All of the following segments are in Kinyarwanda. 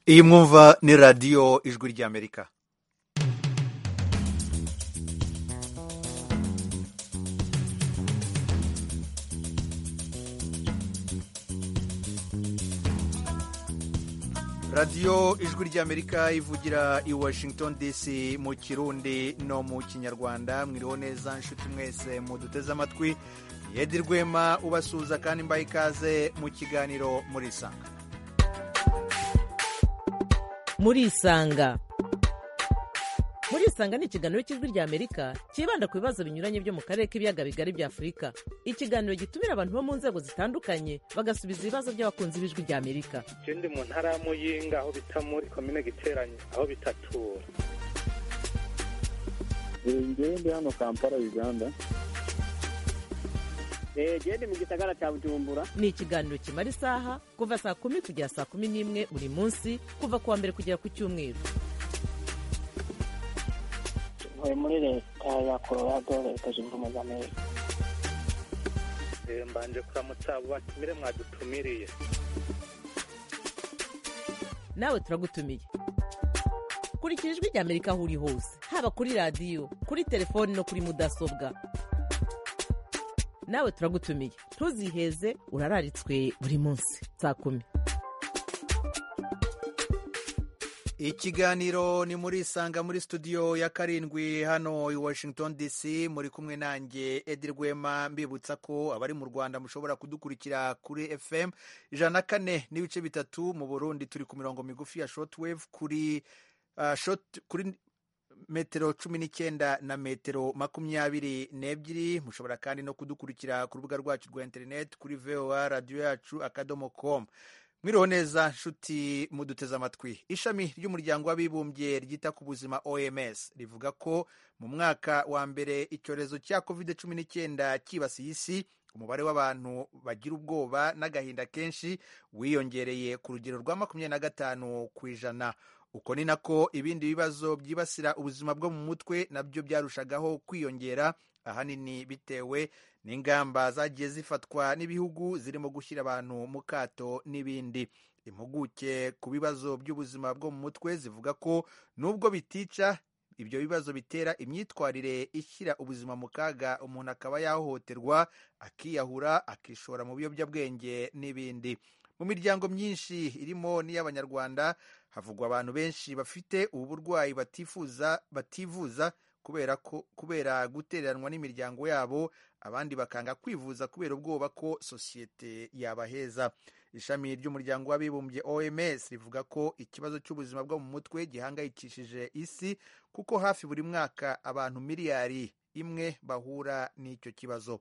iyi mwumva ni radiyo ijwi ry'amerika. radiyo ijwi ry'amerika ivugira i Washington DC mu kirundi no mu kinyarwanda. Mwiriho neza nshuti mwese muduteze amatwi. Edi Rwema ubasuhuza kandi mbaha ikaze mu kiganiro Murisanga. Murisanga ni ikiganiro cy'ijwi ry'Amerika kibanda ku bibazo binyuranye byo mu karere k'ibiyaga bigari bya Afurika. Ikiganiro gitumira abantu bo mu nzego zitandukanye bagasubiza ibibazo by'abakunzi b'ijwi ry'Amerika. Ndi mu ntara ya Muyinga aho bita muri komine Giteranyi aho bitatura. Ndi hano Kampala Uganda. Ndi mu gisagara cya Bujumbura. Ni ikiganiro kimara isaha kuva saa 10 kugera saa 11 buri munsi kuva kuwa mbere kugera ku cyumweru. Muri leta ya Colorado leta zunze ubumwe za Amerika. Mbanje kuramutsa abo batumire mwadutumiriye. Nawe turagutumiye. Kurikira ijwi ry'Amerika aho uri hose, haba kuri radiyo, kuri telefoni no kuri mudasobwa. Nawe turagutumiye, ntuziheze, urararitswe buri munsi saa 10. Ikiganiro ni Murisanga muri studio ya 7 hano i Washington DC. Muri kumwe nanjye Edi Rwema, mbibutsa ko abari mu Rwanda mushobora kudukurikira kuri FM 104.3. Mu Burundi turi ku mirongo migufi ya shortwave kuri metero 19 na metero 22. Mushobora kandi no kudukurikira ku rubuga rwacu rwa internet kuri VOA radio yacu @com. Mwiriho neza nshuti muduteze amatwi. Ishami ry'umuryango w'abibumbye ryita ku buzima OMS rivuga ko mu mwaka wa mbere icyorezo cya COVID-19 kibasiye isi, umubare w'abantu bagira ubwoba n'agahinda kenshi wiyongereye ku rugero rwa 25%. Uko ni nako ibindi bibazo byibasira ubuzima bwo mu mutwe nabyo byarushagaho kwiyongera, ahanini bitewe n'ingamba zagiye zifatwa n'ibihugu zirimo gushyira abantu mu kato n'ibindi. Impuguke ku bibazo by'ubuzima bwo mu mutwe zivuga ko nubwo bitica, ibyo bibazo bitera imyitwarire ishyira ubuzima mu kaga, umuntu akaba yahohoterwa, akiyahura, akishora mu biyobyabwenge n'ibindi. Mu miryango myinshi irimo n'iy'Abanyarwanda havugwa abantu benshi bafite ubu burwayi bativuza kubera gutereranwa n'imiryango yabo, abandi bakanga kwivuza kubera ubwoba ko sosiyete yabaheza. Ishami ry'umuryango w'abibumbye OMS rivuga ko ikibazo cy'ubuzima bwo mu mutwe gihangayikishije isi, kuko hafi buri mwaka abantu miliyari 1 bahura n'icyo kibazo.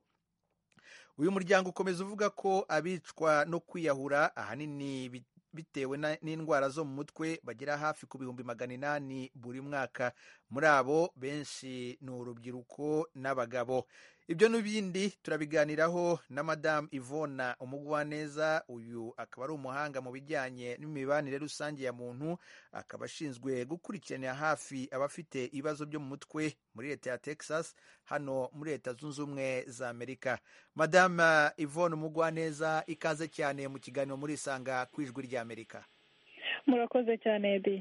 Uyu muryango ukomeza uvuga ko abicwa no kwiyahura ahanini bitewe n'indwara zo mu mutwe bagera hafi ku 800 buri mwaka. Muri abo benshi ni urubyiruko n'abagabo. Ibyo n'ibindi turabiganiraho na Madame Yvonne Umugwaneza. Uyu akaba ari umuhanga mu bijyanye n'imibanire rusange ya muntu, akaba ashinzwe gukurikiranira hafi abafite ibibazo byo mu mutwe muri leta ya Texas hano muri leta zunze ubumwe za Amerika. Madame Yvonne Umugwaneza, ikaze cyane mu kiganiro Murisanga ku ijwi ry'Amerika. Murakoze cyane Edi.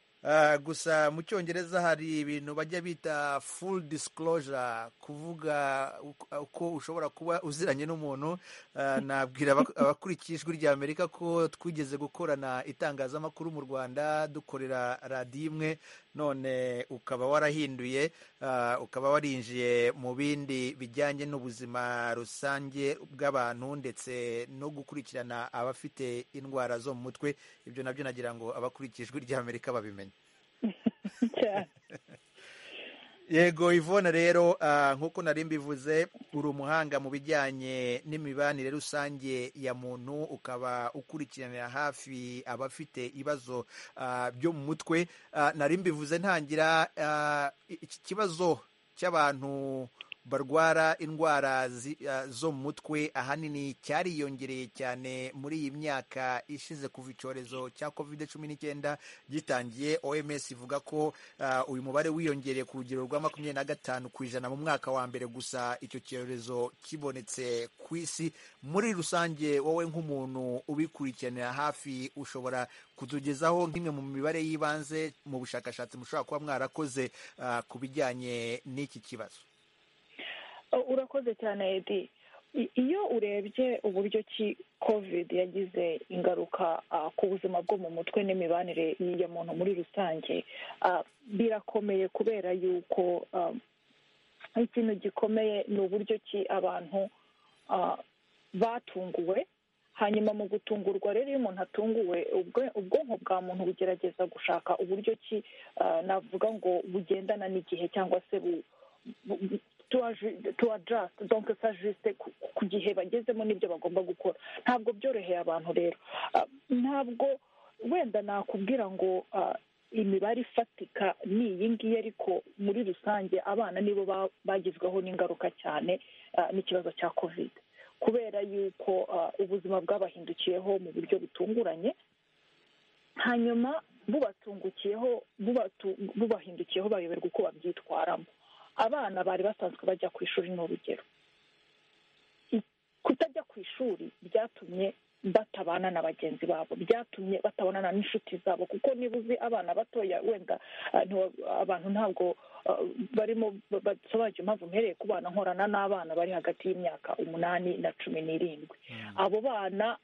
Gusa mu Cyongereza hari ibintu bajya bita full disclosure, kuvuga uko ushobora kuba uziranye n'umuntu. Nabwira abakurikiye ijwi ry'Amerika ko twigeze gukorana itangazamakuru mu Rwanda dukorera radiyo imwe, none ukaba warahinduye, ukaba warinjiye mu bindi bijyanye n'ubuzima rusange bw'abantu ndetse no gukurikirana abafite indwara zo mu mutwe. Ibyo nabyo nagira ngo abakurikiye ijwi ry'Amerika babimenye. Yego Yvonne, rero nk'uko nari mbivuze, uri umuhanga mu bijyanye n'imibanire rusange ya muntu, ukaba ukurikiranira hafi abafite ibibazo byo mu mutwe. Nari mbivuze ntangira, iki kibazo cy'abantu barwara indwara zo mu mutwe ahanini cyariyongereye cyane muri iyi myaka ishize kuva icyorezo cya COVID-19 gitangiye. OMS ivuga ko uyu mubare wiyongereye ku rugero rwa 25% mu mwaka wa mbere gusa icyo cyorezo kibonetse ku isi. Muri rusange wowe nk'umuntu ubikurikiranira hafi ushobora kutugezaho nk'imwe mu mibare y'ibanze mu bushakashatsi mushobora kuba mwarakoze ku bijyanye n'iki kibazo? Urakoze cyane Edi. Iyo urebye uburyo ki covid yagize ingaruka ku buzima bwo mu mutwe n'imibanire ya muntu muri rusange, birakomeye kubera yuko ikintu gikomeye ni uburyo ki abantu batunguwe. Hanyuma mu gutungurwa rero, iyo umuntu atunguwe, ubwonko bwa muntu bugerageza gushaka uburyo ki navuga ngo bugendana n'igihe cyangwa se to adjust, donc s'ajuster ku gihe bagezemo n'ibyo bagomba gukora. Ntabwo byoroheye abantu rero. Ntabwo wenda nakubwira ngo imibare ifatika ni iyi ngiyi, ariko muri rusange abana nibo bagizweho n'ingaruka cyane n'ikibazo cya covid, kubera yuko ubuzima bwabahindukiyeho mu buryo butunguranye, hanyuma bubahindukiyeho bayoberwa uko babyitwaramo. Abana bari basanzwe bajya ku ishuri ni urugero. Kutajya ku ishuri byatumye batabana na bagenzi babo, byatumye batabonana n'inshuti zabo, kuko niba uzi abana batoya, wenda abantu ntabwo barimo basobanukira impamvu mpereye ku bana nkorana n'abana bari hagati y'imyaka 8 na 17. Abo bana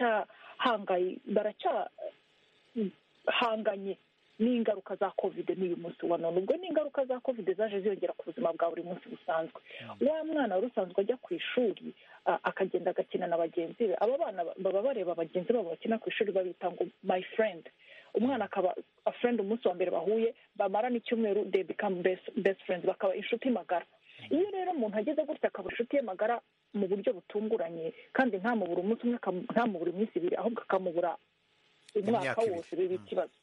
baracyahanganye n'ingaruka za covid n'uyu munsi wa none. Ubwo n'ingaruka za covid zaje ziyongera ku buzima bwa buri munsi busanzwe. Wa mwana wari usanzwe ajya ku ishuri akagenda agakina na bagenzi be, aba bana baba bareba bagenzi babo bakina ku ishuri babita ngo my friend. Umwana akaba a friend umunsi wa mbere bahuye, bamara n'icyumweru they become best friends, bakaba inshuti magara. Iyo rero umuntu ageze gutya akaba inshuti ye magara mu buryo butunguranye, kandi ntamubura umunsi umwe, ntamubura iminsi ibiri, ahubwo akamubura umwaka wose, biba ikibazo.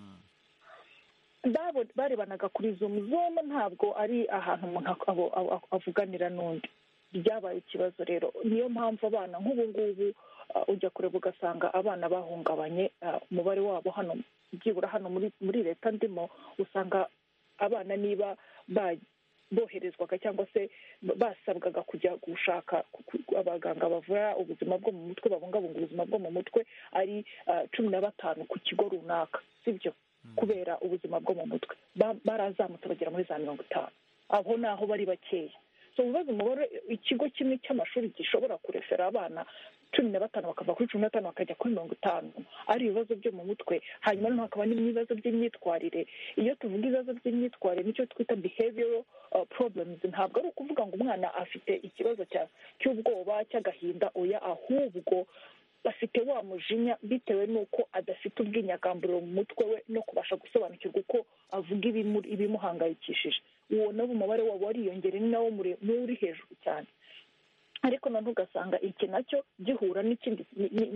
Barebanaga kuri Zoom ntabwo ari ahantu umuntu avuganira n'undi. Byabaye ikibazo rero. Niyo mpamvu abana nk'ubu ngubu ujya kureba ugasanga abana bahungabanye. Umubare wabo hano, byibura hano muri leta ndimo, usanga abana niba boherezwaga cyangwa se basabwaga kujya gushaka abaganga bavura ubuzima bwo mu mutwe, babungabunga ubuzima bwo mu mutwe, ari 15 ku kigo runaka, sibyo? Kubera ubuzima bwo mu mutwe barazamutse bagera muri za 50. Aho naho bari bakeya. So ubaze umubare ikigo kimwe cy'amashuri gishobora kurefera abana 15 bakava kuri 15 bakajya kuri 50 ari ibibazo byo mu mutwe. Hanyuma noneho hakaba n'ibibazo by'imyitwarire. Iyo tuvuga ibibazo by'imyitwarire nicyo twita behavioral problems. Ntabwo ari ukuvuga ngo umwana afite ikibazo cy'ubwoba, cy'agahinda, oya, ahubwo bafite wa mujinya bitewe n'uko adafite ubwinyagamburiro mu mutwe we no kubasha gusobanukirwa uko avuga ibimuhangayikishije. Uwo nabo umubare wabo wariyongera, ni nawo uri hejuru cyane. Ariko nanone ugasanga iki nacyo gihura n'icyo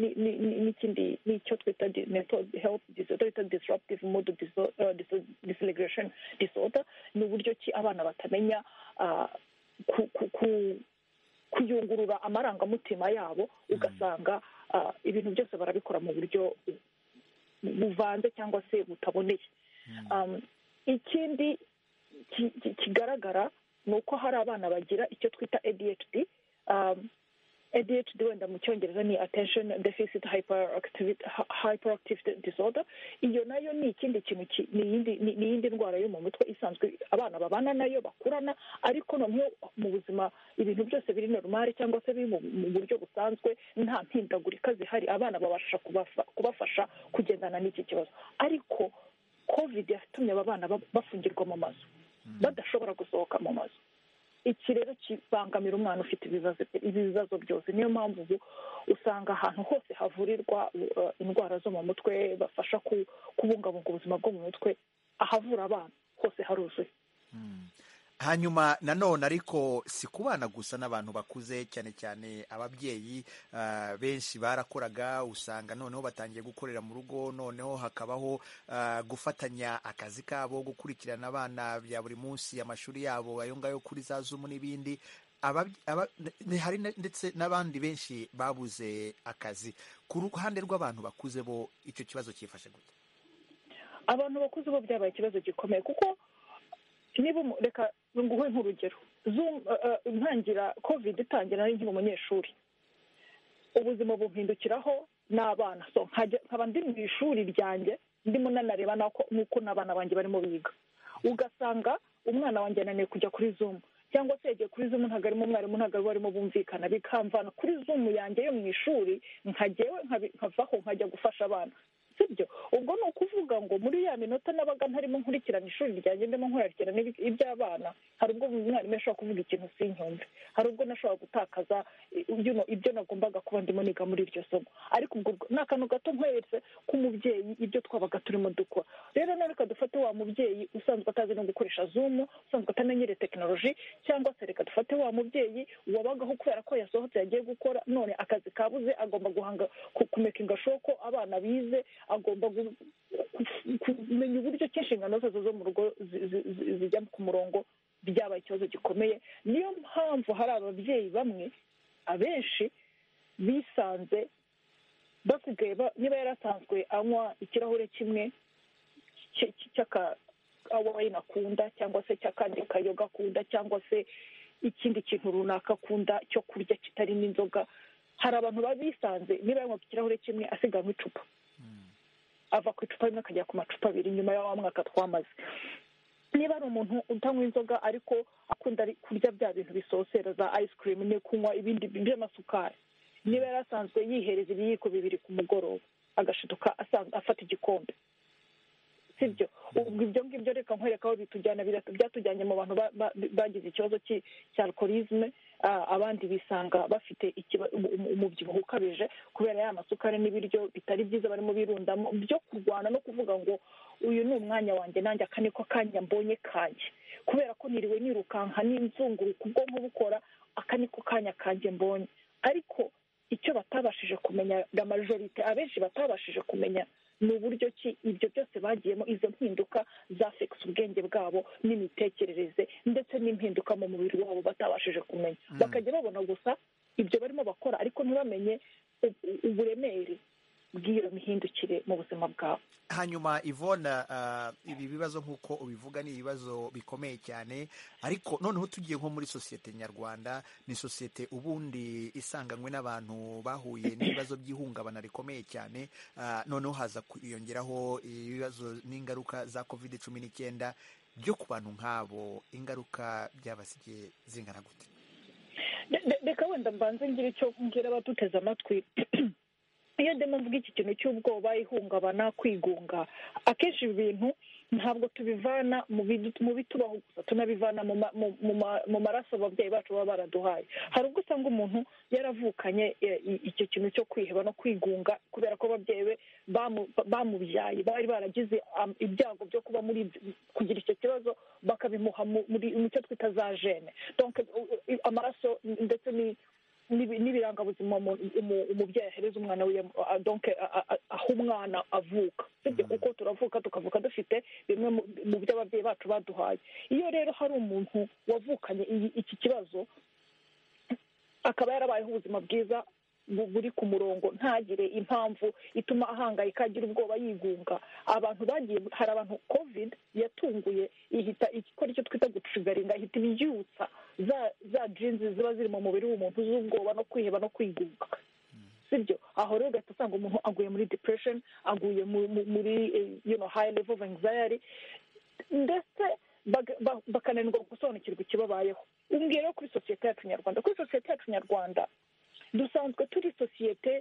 twita mental health disorder, disruptive mood dysregulation disorder. Ni uburyo ki abana batamenya kuyungurura amarangamutima yabo, ugasanga ibintu byose barabikora mu buryo buvanze cyangwa se butaboneye. Ikindi kigaragara ni uko hari abana bagira icyo twita ADHD. ADHD wenda mu cyongereza ni attention deficit hyperactive disorder. Iyo nayo ni ikindi kintu, ni iyindi ndwara yo mu mutwe isanzwe abana babana nayo bakurana, ariko noneho mu buzima ibintu byose biri normal cyangwa se biri mu buryo busanzwe, nta mpindagurika zihari, abana babasha kubafasha kugendana n'iki kibazo. Ariko covid yatumye aba bana bafungirwa mu mazu, badashobora gusohoka mu mazu. Iki rero kibangamira umwana ufite ibibazo byose. Niyo mpamvu ubu usanga ahantu hose havurirwa indwara zo mu mutwe, bafasha kubungabunga ubuzima bwo mu mutwe, ahavura abana hose haruzuye. hanyuma nanone ariko si ku bana gusa n'abantu bakuze cyane cyane ababyeyi benshi barakoraga, usanga noneho batangiye gukorera mu rugo, noneho hakabaho gufatanya akazi kabo, gukurikirana abana bya buri munsi, amashuri yabo ayo ngayo kuri za Zoom n'ibindi. Hari ndetse n'abandi benshi babuze akazi. Ku ruhande rw'abantu bakuze bo icyo kibazo cyifashe gute? Abantu bakuze bo byabaye ikibazo gikomeye, kuko niba reka nguhe nk'urugero, ntangira covid itangira nari nkiri umunyeshuri, ubuzima bumpindukiraho n'abana, so nkaba ndi mu ishuri ryanjye ndimo nanareba nuko n'abana banjye barimo biga, ugasanga umwana wanjye ananiwe kujya kuri Zoom, cyangwa se yagiye kuri Zoom ntabwo arimo umwarimu, ntabwo barimo bumvikana, bikamvana kuri Zoom yanjye yo mu ishuri, nkavaho nkajya gufasha abana. Sibyo, ubwo ni ukuvuga ngo muri ya minota nabaga ntarimo nkurikirana ishuri ryanjye, ndimo nkurikirana iby'abana, hari ubwo umwarimu ashobora kuvuga ikintu sinyumve, hari ubwo nashobora gutakaza ibyo nagombaga kuba ndimo niga muri iryo somo. Ariko ubwo ni akantu gato nkweretse k'umubyeyi ibyo twabaga turimo dukora. Rero none reka dufate wa mubyeyi usanzwe atazi no gukoresha Zoom, usanzwe atamenyereye tekinoloji, cyangwa se reka dufate wa mubyeyi wabagaho kubera ko yasohotse yagiye gukora, none akazi kabuze, agomba guhanga kumekinga sure ko abana bize, agomba kumenya uburyo ki inshingano zose zo mu rugo zijya ku murongo. Byabaye ikibazo gikomeye. Niyo mpamvu hari ababyeyi bamwe, abenshi bisanze basigaye, niba yarasanzwe anywa ikirahure kimwe cy'akawayini akunda, cyangwa se cy'akandi kayoga akunda, cyangwa se ikindi kintu runaka akunda cyo kurya kitarimo inzoga, hari abantu baba bisanze niba yanywa ikirahure kimwe asiganwa icupa, ava ku icupa rimwe akajya ku macupa abiri nyuma ya wa mwaka twamaze. Niba ari umuntu utanywa inzoga ariko akunda kurya bya bintu bisosera za ice cream, ni kunywa ibindi by'amasukari, niba yari asanzwe yihereza ibiyiko bibiri ku mugoroba, agashiduka afata igikombe. Sibyo, ubwo ibyo ngibyo reka nkwereka aho byatujyanye mu bantu bagize ikibazo cya alcoholisme, abandi bisanga bafite umubyibuho ukabije kubera ya masukari n'ibiryo bitari byiza barimo birundamo, byo kurwana no kuvuga ngo uyu ni umwanya wanjye, nanjye aka niko kanya mbonye kanjye, kubera ko niriwe nirukanka n'inzunguruka ubwonko bukora, aka niko kanya kanjye mbonye. Ariko icyo batabashije kumenya, la majorite abenshi batabashije kumenya, ni uburyo ki ibyo byose bagiyemo, izo mpinduka zafekisa ubwenge bwabo n'imitekerereze, ndetse n'impinduka mu mubiri wabo batabashije kumenya. Bakajya babona gusa ibyo barimo bakora, ariko ntibamenye uburemere bw'iyo mihindukire mu buzima bwabo. Hanyuma Yvonne, ibi bibazo nk'uko ubivuga ni ibibazo bikomeye cyane, ariko noneho tugiye nko muri sosiyete nyarwanda, ni sosiyete ubundi isanganywe n'abantu bahuye n'ibibazo by'ihungabana rikomeye cyane, noneho haza kwiyongeraho ibibazo n'ingaruka za COVID-19 byo ku bantu nk'abo, ingaruka byabasigiye zingana gute? Reka wenda mbanze ngira icyo mbwira abaduteze amatwi. Iyo ndimo mvuga iki kintu cy'ubwoba, ihungabana, kwigunga, akenshi ibi bintu ntabwo tubivana mu bitubaho gusa, tunabivana mu maraso ababyeyi bacu baba baraduhaye. Hari ubwo usanga umuntu yaravukanye icyo kintu cyo kwiheba no kwigunga kubera ko ababyeyi be bamubyaye bari baragize ibyago byo kuba kugira icyo kibazo, bakabimuha mu cyo twita za gene. Donc amaraso ndetse n'ibirangabuzima umubyeyi ahereza umwana we, donc aho umwana avuka. Sibyo, kuko turavuka tukavuka dufite bimwe mu byo ababyeyi bacu baduhaye. Iyo rero hari umuntu wavukanye iki kibazo, akaba yarabayeho ubuzima bwiza buri ku murongo, ntagire impamvu ituma ahangayika, agira ubwoba, yigunga. Hari abantu covid yatunguye, ihita ikora icyo twita gutrigaringa, ihita ibyutsa za genes ziba ziri mu mubiri w'umuntu z'ubwoba no kwiheba no kwigunga. Sibyo, aho rero ugahita usanga umuntu aguye muri depression, aguye muri high level of anxiety, ndetse bakananirwa gusobanukirwa ikibabayeho. Umbwira rero kuri sosiyete yacu nyarwanda, dusanzwe turi sosiyete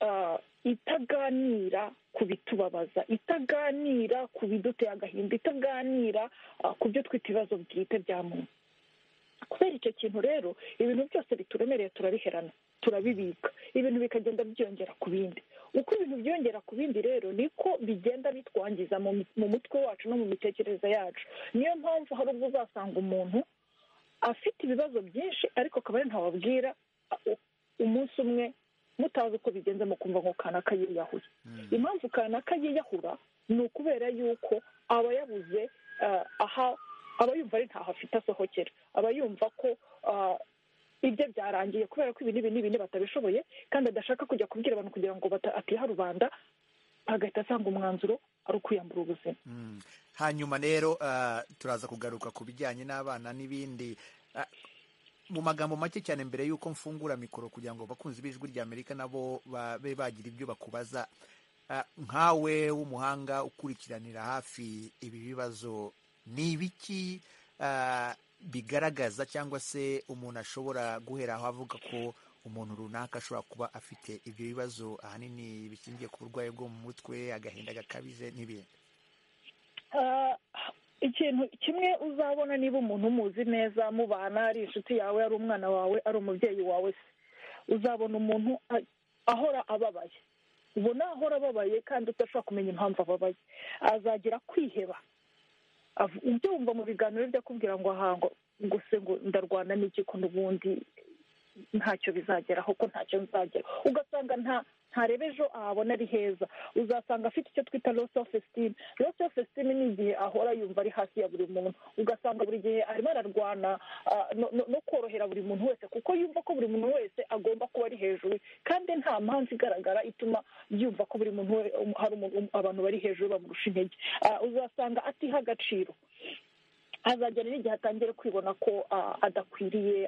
itaganira ku bitubabaza, itaganira ku biduteye agahinda, itaganira ku byo twita ibibazo bwite bya muntu. Kubera icyo kintu rero, ibintu byose bituremereye turabiherana, turabibika, ibintu bikagenda byongera ku bindi. Uko ibintu byongera ku bindi rero, niko bigenda bitwangiza mu mutwe wacu no mu mitekerereze yacu. Niyo mpamvu hari ubwo uzasanga umuntu afite ibibazo byinshi ariko akaba ari ntawabwira umunsi umwe mutazi uko bigenze mu kumva ngo kanaka yiyahuye. Impamvu kanaka yiyahura ni ukubera yuko aba yabuze aba yumva ari ntaho afite asohokera, aba yumva ko ibyo byarangiye kubera ko ibi n'ibi batabishoboye, kandi adashaka kujya kubwira abantu kugira ngo atiha rubanda, agahita asanga umwanzuro ari ukwiyambura ubuzima. Hanyuma rero turaza kugaruka ku bijyanye n'abana n'ibindi mu magambo make cyane mbere y'uko mfungura mikoro kugira ngo bakunzi b'ijwi ry'Amerika nabo babe bagira ibyo bakubaza. Nkawe w'umuhanga ukurikiranira hafi ibi bibazo, ni ibiki bigaragaza cyangwa se umuntu ashobora guhera aho avuga ko umuntu runaka ashobora kuba afite ibyo bibazo ahanini bishingiye ku burwayi bwo mu mutwe, agahinda gakabije n'ibindi? Ikintu kimwe uzabona niba umuntu umuzi neza, mubana, ari inshuti yawe, ari umwana wawe, ari umubyeyi wawe, uzabona umuntu ahora ababaye. Ubona ahora ababaye kandi udashobora kumenya impamvu ababaye. Azagira kwiheba. Ibyo wumva mu biganiro byo kubwira ngo ahango se ngo ndarwana n'iki ko n'ubundi ntacyo bizageraho, ko ntacyo nzagera. Ugasanga ntarebe ejo ahabona ari heza. Uzasanga afite icyo twita low self esteem. Low self esteem ni igihe ahora yumva ari hasi ya buri muntu. Ugasanga buri gihe arimo ararwana no korohera buri muntu wese, kuko yumva ko buri muntu wese agomba kuba ari hejuru, kandi nta mpamvu igaragara ituma yumva ko buri muntu hari abantu bari hejuru bamurusha intege. Uzasanga atiha agaciro. Azagera n'igihe atangira kwibona ko adakwiriye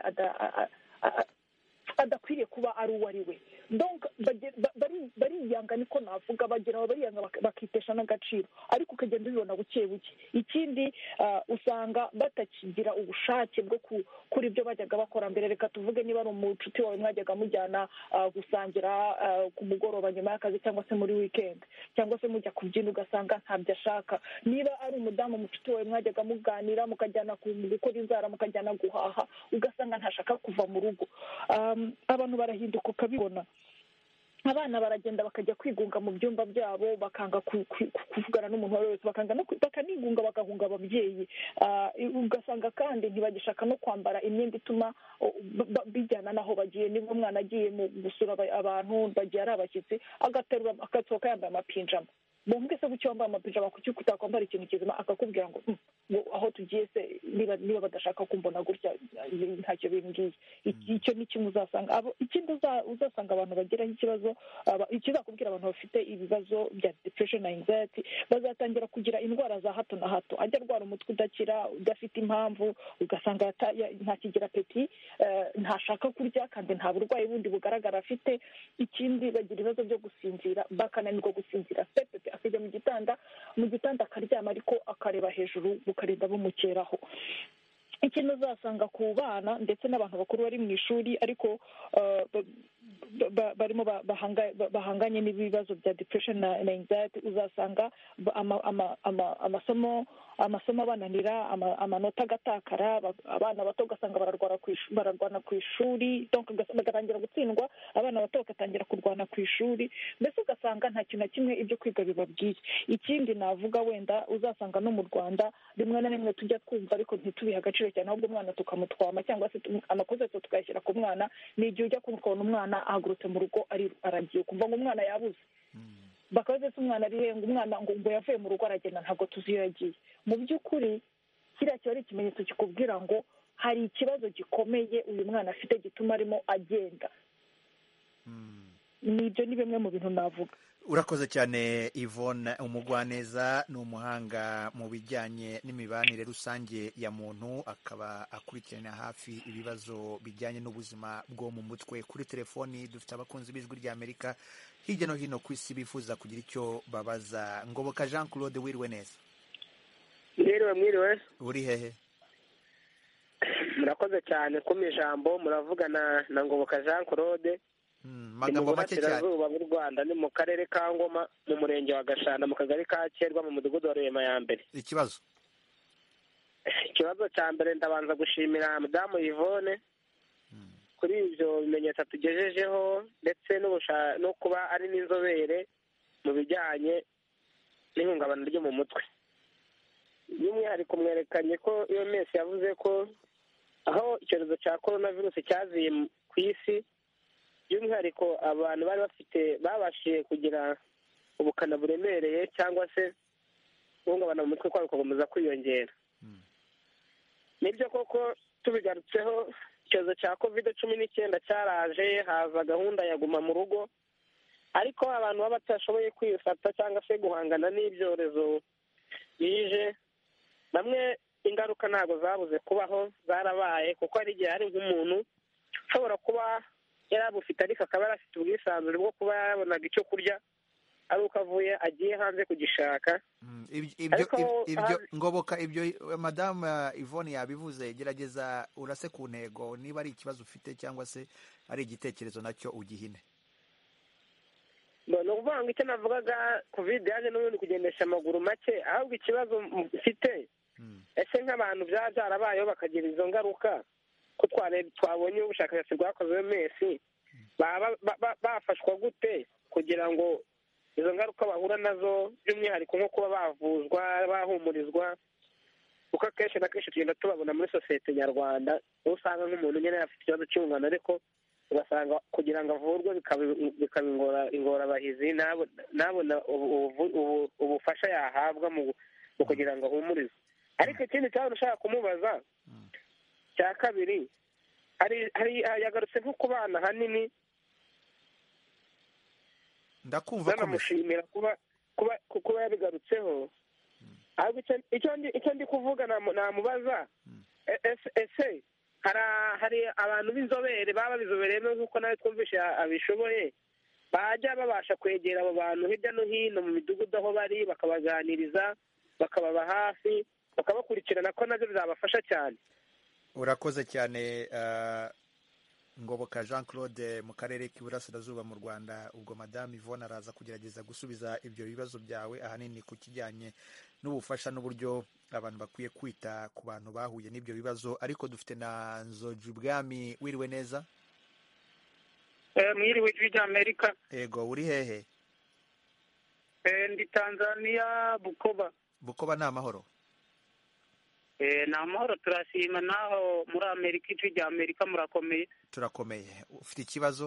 kuba ari uwo ari we. Donc bariyanga, niko navuga, bageraho bariyanga bakitesha n'agaciro, ariko ukagenda ubibona buke buke. Ikindi usanga batakigira ubushake bwo kuri ibyo bajyaga bakora mbere. Reka tuvuge niba ari umucuti wawe mwajyaga mujyana gusangira ku mugoroba nyuma y'akazi cyangwa se muri weekend, cyangwa se mujya kubyina, ugasanga ntabyo ashaka. Niba ari umudamu umucuti wawe mwajyaga muganira, mukajyana gukora inzara, mukajyana guhaha, ugasanga ntashaka kuva mu rugo. Abantu barahinduka ukabibona. Abana baragenda bakajya kwigunga mu byumba byabo, bakanga kuvugana n'umuntu wese, bakanigunga, bagahunga ababyeyi. Ugasanga kandi ntibagishaka no kwambara imyenda ituma bijyana n'aho bagiye. Niba umwana agiye mu gusura abantu, bagiye ari abashyitsi, agasohoka yambaye amapinjama. Mwumve se kuki wambaye amapinjama, kuki utakwambara ikintu kizima? Akakubwira ngo aho tugiye se niba badashaka kumbona gutya ntacyo bimbwiye. Icyo ni kimwe uzasanga. Ikindi uzasanga abantu bagiraho ikibazo, ikizakubwira abantu bafite ibibazo bya depression na anxiety, bazatangira kugira indwara za hato na hato. Ajya arwara umutwe udakira, udafite impamvu, ugasanga ntakigira apeti, ntashaka kurya, kandi nta burwayi bundi bugaragara afite. Ikindi bagira ibibazo byo gusinzira, bakananirwa gusinzira pepe, akajya mu gitanda akaryama ariko akareba hejuru bukarinda bumukeraho. Ikintu uzasanga ku bana ndetse n'abantu bakuru bari mu ishuri ariko barimo bahanganye n'ibibazo bya depression na anxiety, uzasanga amasomo abananira, amanota agatakara. Abana bato ugasanga bararwana ku ishuri, donc bagatangira gutsindwa. Abana bato bagatangira kurwana ku ishuri, mbese ugasanga nta kintu na kimwe ibyo kwiga bibabwiye. Ikindi navuga, wenda uzasanga no mu Rwanda rimwe na rimwe tujya twumva ariko ntitubihe agaciro cyane, ahubwo umwana tukamutwama cyangwa se amakosa yose tukayashyira ku mwana. Ni igihe ujya kubona umwana ahagurutse mu rugo aragiye, kumva ngo umwana yabuze, bakabaza se umwana ari he, ngo umwana ngo yavuye mu rugo aragenda, ntabwo tuzi iyo yagiye. Mu by'ukuri kiriya kiba ari ikimenyetso kikubwira ngo hari ikibazo gikomeye uyu mwana afite gituma arimo agenda. Nibyo ni bimwe mu bintu navuga. Urakoze cyane Yvonne Umugwaneza. Ni umuhanga mu bijyanye n'imibanire rusange ya muntu, akaba akurikirana hafi ibibazo bijyanye n'ubuzima bwo mu mutwe. Kuri telefoni dufite abakunzi b'ijwi ry'Amerika hirya no hino ku isi bifuza kugira icyo babaza. Ngoboka Jean Claude, wiriwe neza? Mwiriwe. Uri hehe? Murakoze cyane kumpa ijambo. Muravugana na Ngoboka Jean Claude. Magambo make cyane. Mu Rwanda, ni mu karere ka Ngoma, mu murenge wa Gashanda, mu kagari ka Kerwa, mu mudugudu wa Rurema ya mbere. Ikibazo cya mbere, ndabanza gushimira Madamu Yvonne kuri ibyo bimenyetso tugejejeho, ndetse no kuba ari n'inzobere mu bijyanye n'ihungabana ryo mu mutwe. By'umwihariko mwerekanye ko iyo mesi yavuze ko aho icyorezo cya korona virusi cyaziye ku isi, by'umwihariko abantu bari babashije kugira ubukana buremereye cyangwa se guhungabana mu mutwe kwabo gukomeza kwiyongera. Nibyo koko tubigarutseho, icyorezo cya COVID-19 cyaraje, haza gahunda ya guma mu rugo, ariko abantu baba batashoboye kwifata cyangwa se guhangana n'ibyorezo bije, bamwe ingaruka ntabwo zabuze kubaho, zarabaye, kuko hari igihe hari nk'umuntu ushobora kuba yari abufite ariko akaba yari afite ubwisanzure bwo kuba yabonaga icyo kurya ari uko avuye agiye hanze kugishaka. Ngoboka, ibyo madamu Yvonne yabivuze, gerageza urase ku ntego, niba ari ikibazo ufite cyangwa se ari igitekerezo nacyo ugihine. Ni ukuvuga ngo icyo navugaga, covid yaje n'ubundi kugendesha amaguru make, ahubwo ikibazo mfite, ese nk'abantu byaba byarabayeho bakagira izo ngaruka, ko twabonye ubushakashatsi bwakozwe mesi, bafashwa gute kugira ngo izo ngaruka bahura nazo, by'umwihariko nko kuba bavuzwa, bahumurizwa, kuko akenshi na kenshi tugenda tubabona muri sosiyete nyarwanda, aho usanga nk'umuntu nyine afite ikibazo cy'ubungano, ariko ugasanga kugira ngo avurwe bikaba ingorabahizi, ntabona ubufasha yahabwa mu kugira ngo ahumurizwe. Ariko ikindi cyaba ushaka kumubaza cya kabiri, yagarutse nko ku bana hanini, ndakumva ko namushimira kuba yabigarutseho. Ahubwo icyo ndi kuvuga namubaza, ese hari abantu b'inzobere baba babizobereyemo nk'uko nawe twumvishe abishoboye, bajya babasha kwegera abo bantu hirya no hino mu midugudu aho bari, bakabaganiriza, bakababa hafi, bakabakurikirana, ko nabyo bizabafasha cyane. Urakoze cyane Ngoboka Jean Claude mu karere k'iburasirazuba mu Rwanda. Ubwo madamu Yvonne araza kugerageza gusubiza ibyo bibazo byawe, ahanini ku kijyanye n'ubufasha n'uburyo abantu bakwiye kwita ku bantu bahuye n'ibyo bibazo. Ariko dufite na Nzoji Ubwami. Wiriwe neza? Mwiriwe ijwi ry'Amerika. Yego, uri hehe? Ndi Tanzania, Bukoba. Bukoba ni amahoro? Ni amahoro, turashima. Naho muri Amerika, ijwi ry'Amerika murakomeye? Turakomeye. Ufite ikibazo?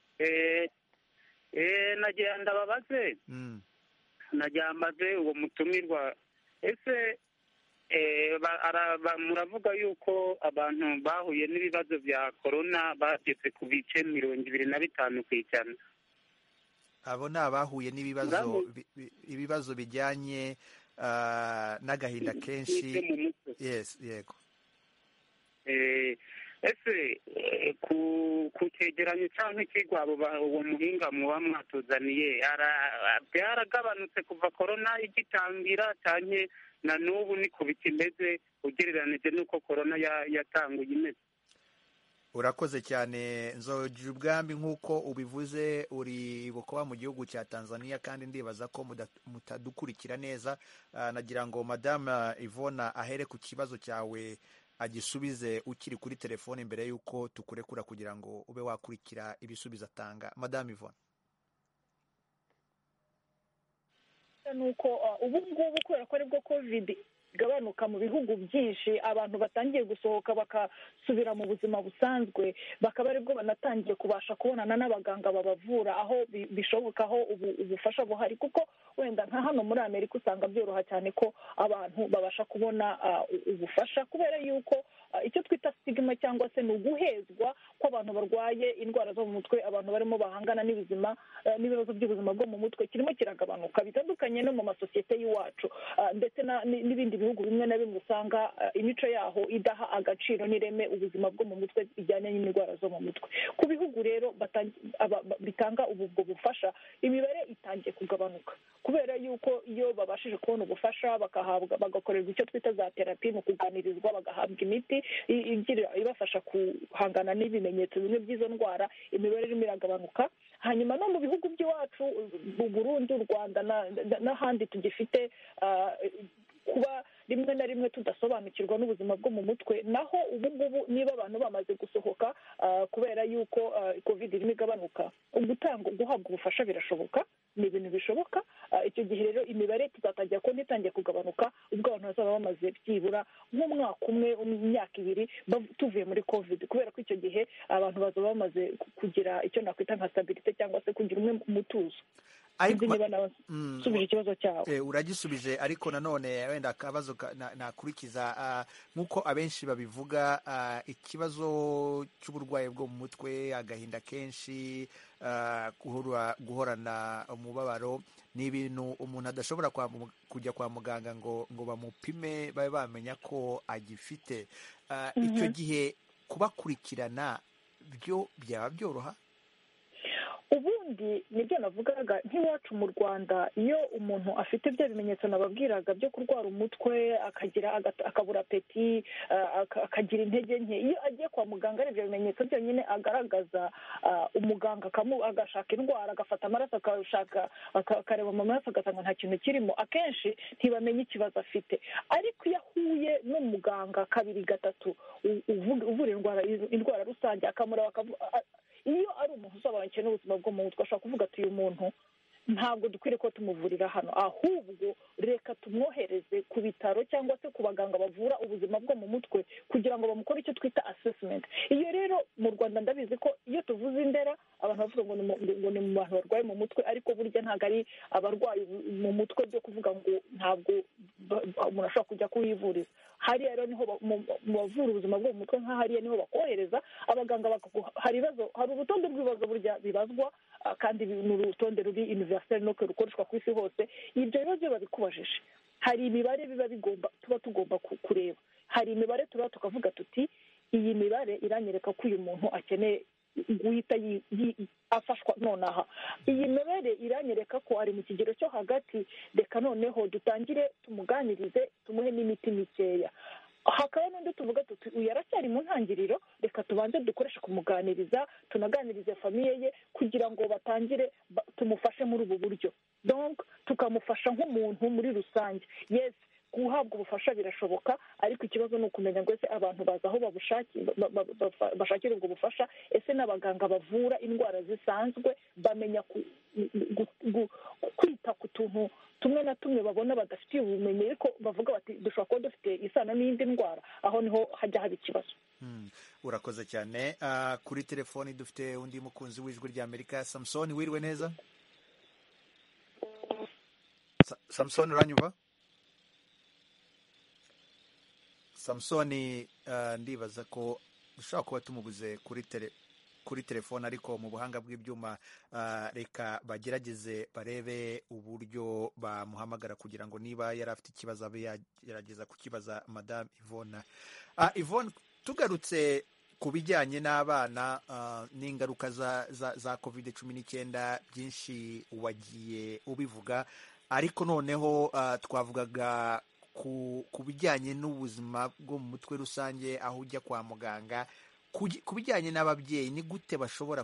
nagira ndababaze nagira mbaze uwo mutumirwa, ese muravuga yuko abantu bahuye n'ibibazo bya korona bageze ku bice 25%. abo ni abahuye n'ibibazo bijyanye n'agahinda kenshi. Yes, yego. Ese ku cyegeranyo cyangwa ikigwabo uwo muhinga muba mwatuzaniye byaragabanutse kuva korona igitangira cyane na n'ubu niko bikimeze ugereranije n'uko korona yatanguye imeze? Urakoze cyane Nzoji Ubwami, nk'uko ubivuze uri Bukoba mu gihugu cya Tanzania, kandi ndibaza ko mutadukurikira neza. Nagira ngo Madame Yvonne ahere ku kibazo cyawe agisubize ukiri kuri telefone mbere y'uko tukurekura kugira ngo ube wakurikira ibisubizo atanga. Madame Yvonne. Nuko ubu ngubu kubera ko aribwo covid gabanuka mu bihugu byinshi, abantu batangiye gusohoka bakasubira mu buzima busanzwe, bakaba aribwo banatangiye kubasha kubonana n'abaganga babavura aho bishoboka, aho ubufasha buhari. Kuko wenda nka hano muri Amerika usanga byoroha cyane ko abantu babasha kubona ubufasha, kubera yuko icyo twita stigma cyangwa se ni uguhezwa ko abantu barwaye indwara zo mu mutwe, abantu barimo bahangana n'ibibazo by'ubuzima bwo mu mutwe kirimo kiragabanuka, bitandukanye no mu masosiyete y'iwacu, ndetse n'ibindi bihugu bimwe na bimwe usanga imico yaho idaha agaciro n'ireme ubuzima bwo mu mutwe bijyanye n'indwara zo mu mutwe. Ku bihugu rero bitanga ubwo bufasha, imibare itangiye kugabanuka, kubera yuko iyo babashije kubona ubufasha bagakorerwa icyo twita za terapi, mu kuganirizwa, bagahabwa imiti ibafasha guhangana n'ibimenyetso bimwe by'izo ndwara, imibare irimo iragabanuka. Hanyuma no mu bihugu by'iwacu, Burundi, u Rwanda n'ahandi tugifite kuba rimwe na rimwe tudasobanukirwa n'ubuzima bwo mu mutwe. Naho ubu ngubu niba abantu bamaze gusohoka kubera yuko covid irimo igabanuka, guhabwa ubufasha birashoboka, ni ibintu bishoboka. Icyo gihe rero imibare tuzatangira kubona itangiye kugabanuka ubwo abantu bazaba bamaze byibura nk'umwaka umwe, imyaka ibiri tuvuye muri covid, kubera ko icyo gihe abantu bazaba bamaze kugira icyo nakwita nka stabilite cyangwa se kugira umwe mutuzo. Subije ikibazo cyawe. Uragisubije, ariko nanone wenda akabazo nakurikiza nk'uko abenshi babivuga, ikibazo cy'uburwayi bwo mu mutwe, agahinda kenshi, guhorana umubabaro, ni ibintu umuntu adashobora kujya kwa muganga ngo bamupime babe bamenya ko agifite. Icyo gihe kubakurikirana byo byaba byoroha? Ubundi nibyo navugaga, nk'iwacu mu Rwanda iyo umuntu afite ibyo bimenyetso nababwiraga byo kurwara umutwe, akabura apeti, akagira intege nke, iyo agiye kwa muganga ari ibyo bimenyetso byonyine agaragaza, umuganga agashaka indwara, agafata amaraso, akareba mu maraso agasanga nta kintu kirimo, akenshi ntibamenye ikibazo afite. Ariko iyo ahuye n'umuganga kabiri gatatu uvura indwara rusange, akamureba iyo ari umuntu usobanukiwe n'ubuzima bwo mu mutwe, ashobora kuvuga ati uyu muntu ntabwo dukwiriye ko tumuvurira hano, ahubwo reka tumwohereze ku bitaro cyangwa se ku baganga bavura ubuzima bwo mu mutwe kugira ngo bamukore icyo twita assessment. Iyo rero mu Rwanda ndabizi ko iyo tuvuze Indera abantu bavuga ngo ni mu bantu barwaye mu mutwe, ariko burya ntabwo ari abarwayi mu mutwe byo kuvuga ngo ntabwo umuntu ashobora kujya kuhivuriza. Hariya rero niho mu bavura ubuzima bwo mu mutwe, hariya niho bakohereza abaganga. Hari urutonde rw'ibibazo burya bibazwa, kandi ni urutonde ruri universel no rukoreshwa ku isi hose. Ibyo bibazo babikubajije, hari imibare tuba tugomba kureba. Hari imibare turaba tukavuga tuti iyi mibare iranyereka ko uyu muntu akeneye guhita afashwa nonaha. Iyi mibare iranyereka ko ari mu kigero cyo hagati, reka noneho dutangire tumuganirize, tumuhe n'imiti mikeya. Hakaba n'undi tuvuga tuti uyu aracyari mu ntangiriro, reka tubanze dukoreshe kumuganiriza, tunaganirize famiye ye kugira ngo batangire tumufashe muri ubu buryo. Donc tukamufasha nk'umuntu muri rusange. Yes, guhabwa ubufasha birashoboka, ariko ikibazo ni ukumenya ngo ese abantu baza aho bashakira ubwo bufasha, ese n'abaganga bavura indwara zisanzwe bamenya kwita ku tuntu tumwe na tumwe babona badafitiye ubumenyi, ariko bavuga bati dushobora kuba dufite isano n'indi ndwara. Aho niho hajya haba ikibazo. Urakoze cyane. Kuri telefoni dufite undi mukunzi w'ijwi ry'Amerika, Samson. Wiriwe neza Samson, uranyumva? Samsoni, ndibaza ko dushobora kuba tumubuze kuri telefone, ariko mu buhanga bw'ibyuma reka bagerageze barebe uburyo bamuhamagara kugira ngo niba yari afite ikibazo abe yagerageza kukibaza Madame Yvonne. Yvonne, tugarutse ku bijyanye n'abana n'ingaruka za COVID-19, byinshi wagiye ubivuga, ariko noneho twavugaga ku bijyanye n'ubuzima bwo mu mutwe rusange, aho ujya kwa muganga. Ku bijyanye n'ababyeyi, ni gute bashobora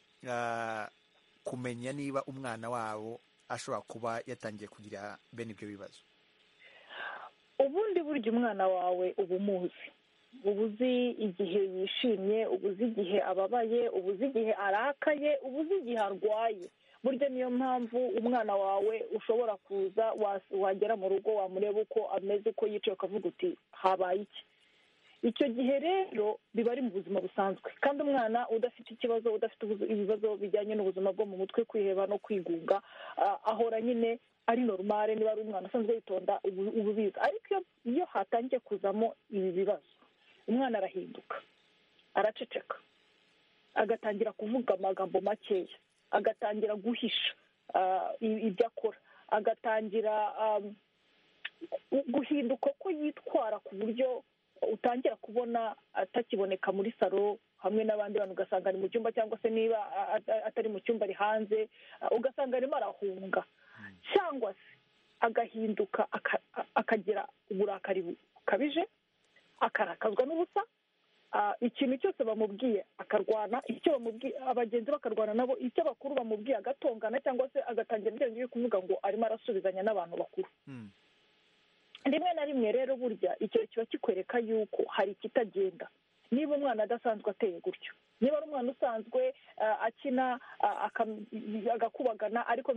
kumenya niba umwana wabo ashobora kuba yatangiye kugira bene ibyo bibazo? Ubundi burya umwana wawe uba umuzi, uba uzi igihe yishimye, uba uzi igihe ababaye, uba uzi igihe arakaye, uba uzi igihe arwaye. Burya niyo mpamvu umwana wawe ushobora kuza, wagera mu rugo wamureba uko ameze, uko yicaye, ukavuga uti habaye iki. Icyo gihe rero biba ari mu buzima busanzwe, kandi umwana udafite ikibazo, udafite ibibazo bijyanye n'ubuzima bwo mu mutwe, kwiheba no kwigunga, ahora nyine ari normale. Niba ari umwana usanzwe yitonda uba ubizi, ariko iyo hatangiye kuzamo ibi bibazo, umwana arahinduka, araceceka, agatangira kuvuga amagambo makeya, agatangira guhisha ibyo akora, agatangira guhinduka ko yitwara ku buryo utangira kubona atakiboneka muri salo hamwe n'abandi bantu, ugasanga ari mu cyumba, cyangwa se niba atari mu cyumba ari hanze, ugasanga arimo arahunga, cyangwa se agahinduka akagira uburakari bukabije, akarakazwa n'ubusa, ikintu cyose bamubwiye akarwana, icyo bamubwiye abagenzi bakarwana nabo, icyo bakuru bamubwiye agatongana, cyangwa se agatangira ibyo kuvuga ngo arimo arasubizanya n'abantu bakuru. rimwe na rimwe rero burya icyo kiba kikwereka yuko hari ikitagenda. Niba umwana adasanzwe ateye gutyo, niba ari umwana usanzwe akina agakubagana, ariko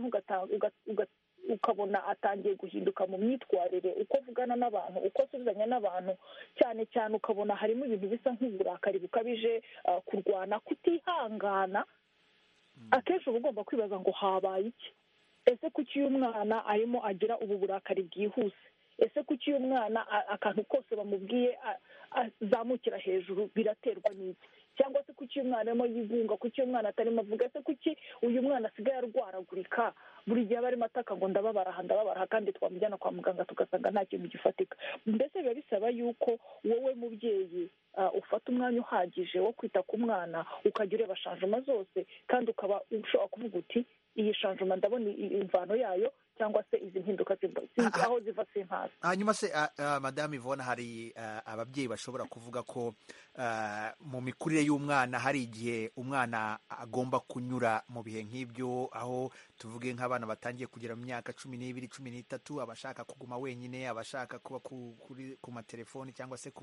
ukabona atangiye guhinduka mu myitwarire, uko avugana n'abantu, uko asubizanya n'abantu, cyane cyane ukabona harimo ibintu bisa nk'uburakari bukabije, kurwana, kutihangana, akenshi uba ugomba kwibaza ngo habaye iki? Ese kuki uyu mwana arimo agira ubu burakari bwihuse? Ese kuki uyu mwana akantu kose bamubwiye azamukira hejuru biraterwa n'iki? Cyangwa se kuki uyu mwana arimo yigunga, kuki uyu mwana atarimo avuga, ese kuki uyu mwana asigaye arwaragurika, buri gihe aba arimo ataka ngo ndababaraha, kandi twamujyana kwa muganga tugasanga nta kintu gifatika. Mbese biba bisaba yuko wowe mubyeyi ufata umwanya uhagije wo kwita ku mwana, ukajya ureba shanjoma zose, kandi ukaba ushobora kuvuga uti iyi shanjoma ndabona imvano yayo, cyangwa se izi mpinduka aho ziva simpazi. Hanyuma se Madame Yvonne, hari ababyeyi bashobora kuvuga ko mu mikurire y'umwana hari igihe umwana agomba kunyura mu bihe nk'ibyo, aho tuvuge nk'abana batangiye kugera mu myaka 12, 13, abashaka kuguma wenyine, abashaka kuba ku matelefoni cyangwa se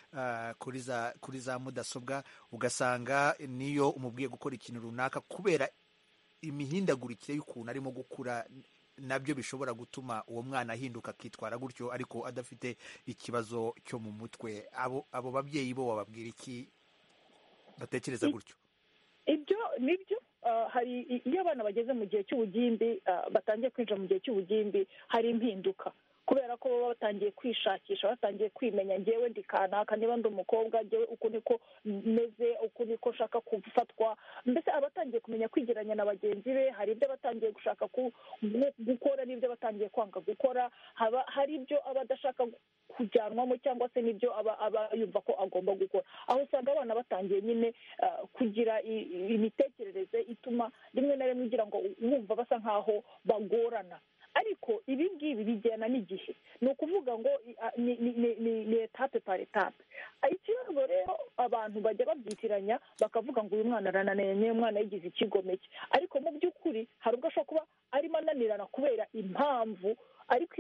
kuri za mudasobwa, ugasanga niyo umubwiye gukora ikintu runaka, kubera imihindagurikire y'ukuntu arimo gukura, nabyo bishobora gutuma uwo mwana ahinduka akitwara gutyo, ariko adafite ikibazo cyo mu mutwe. Abo babyeyi bo bababwira iki batekereza gutyo? Ibyo nibyo. Hari iyo abana bageze mu gihe cy'ubugimbi, batangiye kwinjira mu gihe cy'ubugimbi, hari impinduka, kubera ko baba batangiye kwishakisha, batangiye kwimenya, ngewe ndi kanaka, niba ndi umukobwa, ngewe uku niko meze, uku niko nshaka gufatwa. Mbese abatangiye kumenya kwigeranya na bagenzi be, hari ibyo batangiye gushaka gukora n'ibyo batangiye kwanga gukora, hari ibyo aba adashaka kujyanwamo, cyangwa se n'ibyo aba yumva ko agomba gukora. Aho usanga abana batangiye nyine kugira imitekerereze ituma rimwe na rimwe ugira ngo wumva basa nk'aho bagorana. Ariko ibi ngibi bijyana n'igihe, ni ukuvuga ngo ni etape par etape. Ikibazo rero abantu bajya babyitiranya bakavuga ngo uyu mwana arananiye, uyu mwana yigize ikigomeke, ariko mu by'ukuri hari ubwo ashobora kuba arimo ananirana kubera impamvu, ariko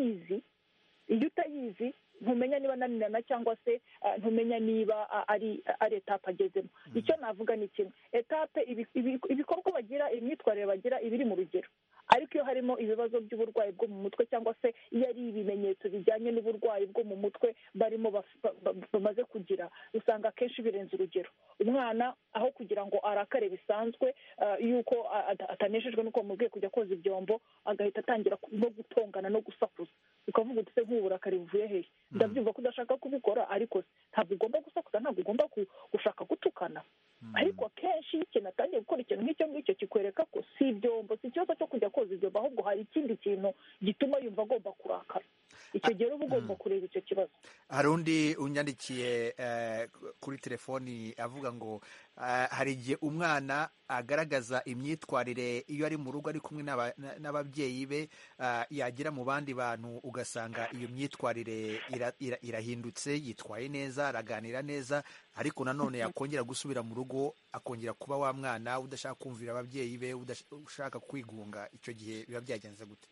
iyo utayizi ntumenya niba ananirana, cyangwa se ntumenya niba ari etape agezemo. Icyo navuga ni kimwe, etape ibikorwa bagira, imyitwarire bagira ibiri mu rugero, ariko iyo harimo ibibazo by'uburwayi bwo mu mutwe, cyangwa se iyo ari ibimenyetso bijyanye n'uburwayi bwo mu mutwe barimo bamaze kugira, usanga akenshi birenze urugero. Umwana aho kugira ngo arakare bisanzwe yuko atanejejwe n'uko bamubwiye kujya koza ibyombo, agahita atangira no gutongana no gusakuza, ukavuga uti se nk'uburakari buvuye hehe? Ndabyumva ko udashaka kubikora, ariko ntabwo ugomba gusakuza, ntabwo ugomba gushaka gutukana. Ariko akenshi ikintu atangiye gukora ikintu nk'icyo ngicyo, kikwereka ko si ibyombo, si ikibazo cyo kujya koza ibyombo, ahubwo hari ikindi kintu gituma yumva agomba kurakara. Icyo gihe uba ugomba kureba icyo kibazo. Hari undi unyandikiye kuri telefoni avuga ngo hari igihe umwana agaragaza imyitwarire iyo ari mu rugo ari kumwe n'ababyeyi be, yagera mu bandi bantu ugasanga iyo myitwarire irahindutse, yitwaye neza, araganira neza, ariko nanone yakongera gusubira mu rugo akongera kuba wa mwana udashaka kumvira ababyeyi be, ushaka kwigunga. Icyo gihe biba byagenze gute?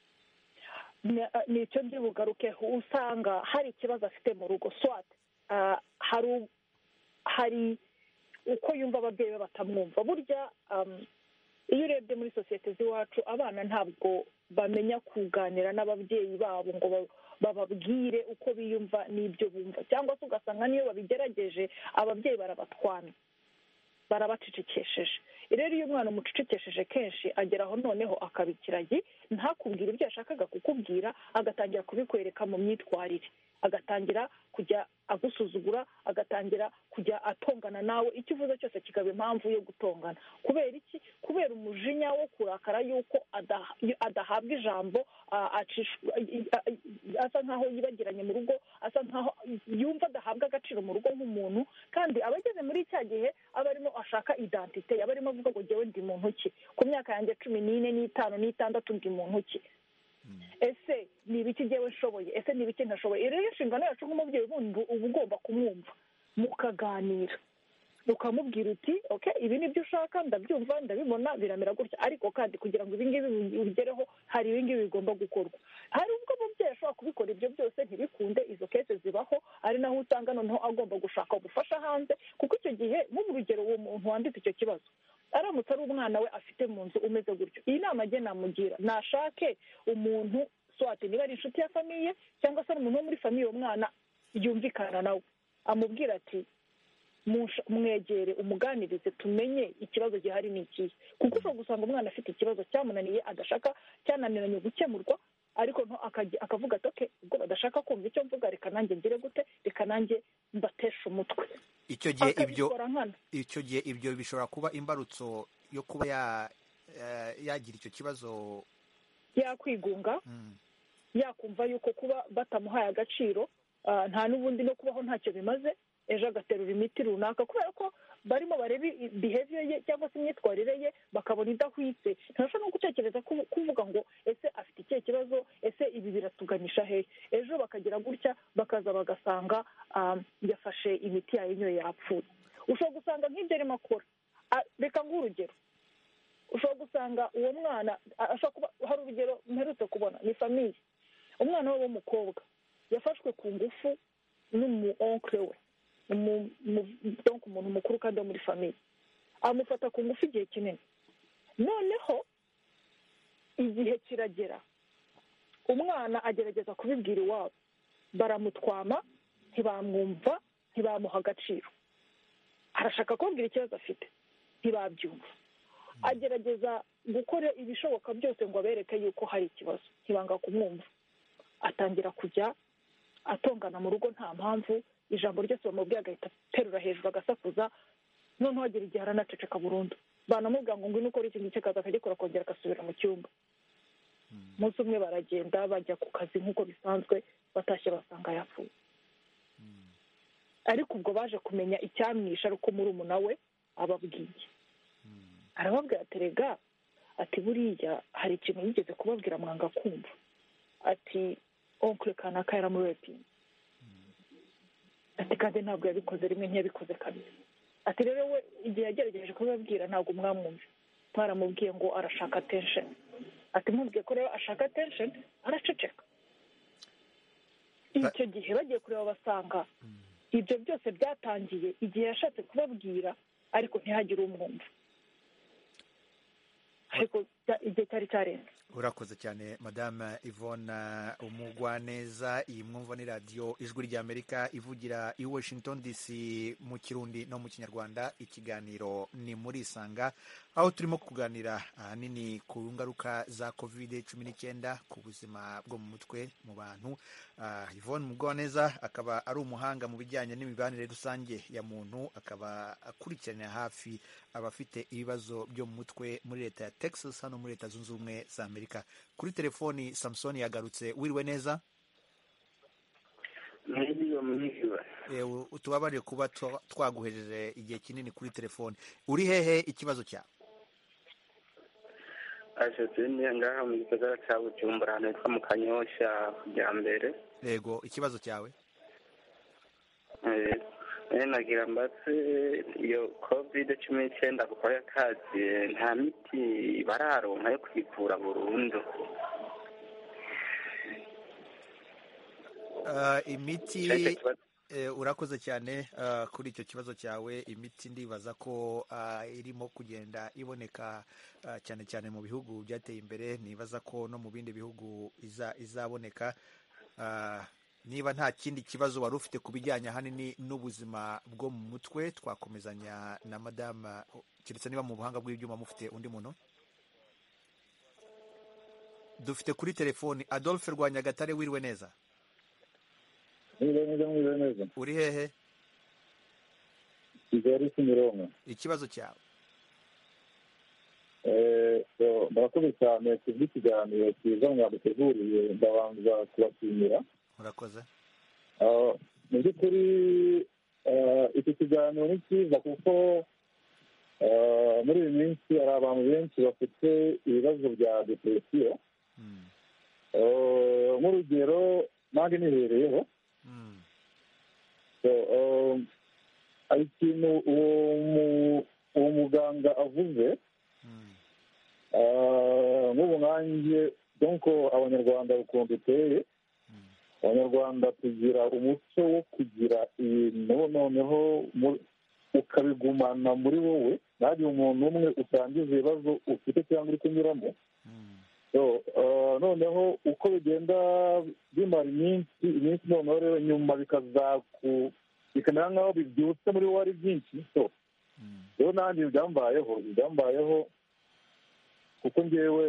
Ni icyo ndi bugarukeho, usanga hari ikibazo afite mu rugo, swat hari uko yumva ababyeyi be batamwumva. Burya iyo urebye muri sosiyete z'iwacu, abana ntabwo bamenya kuganira n'ababyeyi babo ngo bababwire uko biyumva n'ibyo bumva, cyangwa se ugasanga niyo babigerageje ababyeyi barabatwana, barabacecekesheje. Rero iyo umwana umucecekesheje kenshi, ageraho noneho akaba ikiragi, ntakubwire ibyo yashakaga kukubwira, agatangira kubikwereka mu myitwarire, agatangira kujya agusuzugura, agatangira kujya atongana nawe, icyo uvuze cyose kikaba impamvu yo gutongana. Kubera iki? Kubera umujinya wo kurakara yuko adahabwa ijambo, asa nkaho yibagiranye mu rugo, asa nkaho yumva adahabwa agaciro mu rugo nk'umuntu, kandi aba ageze muri cya gihe aba arimo ashaka identite, aba arimo avuga ngo jyewe ndi muntu ki, ku myaka yanjye 14, 15, 16 ndi muntu ki, ese ni ibiki jyewe nshoboye, ese ni ibiki ntashoboye. Rero inshingano yacu nk'umubyeyi uba ugomba kumwumva, mukaganira, ukamubwira uti okay, ibi ni byo ushaka, ndabyumva, ndabibona, biramera gutya, ariko kandi kugira ngo ibi ngibi ubigereho hari ibi ngibi bigomba gukorwa. Hari ubwo umubyeyi ashobora kubikora akabikora ibyo byose ntibikunde, izo kese zibaho, ari naho usanga noneho agomba gushaka ubufasha hanze, kuko icyo gihe nk'ubu urugero uwo muntu wanditse icyo kibazo aramutse ari umwana we afite mu nzu umeze gutyo, iyi nama njye namugira nashake umuntu swate niba ari inshuti ya famiye cyangwa se ari umuntu wo muri famiye uwo mwana yumvikana nawe, amubwira ati mwegere umuganirize tumenye ikibazo gihari ni ikihe, kuko ushobora gusanga umwana afite ikibazo cyamunaniye adashaka, cyananiranye gukemurwa, ariko akavuga ati oke ubwo badashaka kumva icyo mvuga reka nanjye ngire gute, reka nanjye mbatesha umutwe. icyo gihe ibyo bishobora kuba imbarutso yo kuba yagira icyo kibazo, yakwigunga, yakumva yuko kuba batamuhaye agaciro nta n'ubundi no kubaho ntacyo bimaze, ejo agaterura imiti runaka kubera ko barimo bareba behavior ye cyangwa se imyitwarire ye bakabona idahwitse, ntashobora no gutekereza kuvuga ngo ese afite ikihe kibazo, ese ibi biratuganisha hehe, ejo bakagira gutya bakaza bagasanga yafashe imiti yayinyoye yapfuye. ushobora gusanga nk'ibyo arimo akora, reka nk'urugero, ushobora gusanga uwo mwana hari urugero mperutse kubona, ni famiye, umwana we w'umukobwa yafashwe ku ngufu n'umu onkle we, umuntu mukuru kandi wo muri famiye, amufata ku ngufu igihe kinini, noneho igihe kiragera umwana agerageza kubibwira iwabo, baramutwama, ntibamwumva, ntibamuha agaciro, arashaka kubabwira ikibazo afite, ntibabyumva, agerageza gukora ibishoboka byose ngo abereke yuko hari ikibazo, ntibanga kumwumva, atangira kujya atongana mu rugo nta mpamvu, ijambo ryose bamubwiye agahita aterura hejuru agasakuza, noneho agera igihe aranaceceka burundu, banamubwira ngo ngwino ukore ikintu cy'akazi, akagikora akongera agasubira mu cyumba. Umunsi umwe baragenda bajya ku kazi nk'uko bisanzwe, batashye basanga yapfuye. Ariko ubwo baje kumenya icyamwishe ari uko murumuna we ababwiye, arababwira ati rega, ati buriya hari ikintu yigeze kubabwira mwanga kumva, ati onkle kanaka yaramurepinze, ati kandi ntabwo yabikoze rimwe, ntiyabikoze kabiri, ati rero we igihe yagerageje kubabwira ntabwo mwamwumva, mwaramubwiye ngo arashaka attention, ati mubwiye ko rero ashaka attention araceceka. Icyo gihe bagiye kureba basanga ibyo byose byatangiye igihe yashatse kubabwira ariko ntihagire umwumva, ariko igihe cyari cyarenze. urakoze cyane madame Yvonne Umugwaneza. iyi mwumva ni radiyo ijwi ry'Amerika ivugira i Washington DC mu Kirundi no mu Kinyarwanda. Ikiganiro ni muri Isanga, aho turimo kuganira ahanini ku ngaruka za COVID-19 ku buzima bwo mu mutwe mu bantu. Yvonne Umugwaneza akaba ari umuhanga mu bijyanye n'imibanire rusange ya muntu, akaba akurikiranira hafi abafite ibibazo byo mu mutwe muri leta ya Texas hano muri Leta Zunze Ubumwe za Amerika. Kuri telefoni Samson yagarutse. Wiriwe neza? Tubabarire kuba twaguhejeje igihe kinini kuri telefoni. Uri hehe? Ikibazo cyawe? ngaha mu gisagara cya Bujumbura ahantu hitwa mu Kanyosha kujya mbere. Yego, ikibazo cyawe? nagira mbatse iyo COVID-19 kuko yakazi nta miti bararonka yo kwivura burundu. Imiti urakoze cyane kuri icyo kibazo cyawe. Imiti ndibaza ko irimo kugenda iboneka cyane cyane mu bihugu byateye imbere, nibaza ko no mu bindi bihugu izaboneka. Niba nta kindi kibazo wari ufite ku bijyanye ahanini n'ubuzima bwo mu mutwe, twakomezanya na madame, keretse niba mu buhanga bw'ibyuma mufite undi muntu. Dufite kuri telefoni Adolphe Rwanyagatare. Wiriwe neza? Mwiriwe neza. Uri hehe? Kigali Kimironko. Ikibazo cyawe? Murakoze cyane ku bw'ikiganiro cyiza mwaduteguriye, ndabanza kubashimira. Murakoze. Mu by'ukuri iki kiganiro ni cyiza kuko muri iyi minsi hari abantu benshi bafite ibibazo bya depresiyo. Nk'urugero nanjye nihereyeho, hari ikintu uwo muganga avuze, nk'ubu nkanjye donko abanyarwanda ukuntu duteye, abanyarwanda tugira umuco wo kugira ibintu noneho ukabigumana muri wowe, ntagire umuntu umwe usangiza ibibazo ufite cyangwa uri kunyuramo. Noneho uko bigenda bimara iminsi noneho rero nyuma bikamera nk'aho bibyutse muri wowe ari byinshi. rero nanjye byambayeho kuko ngewe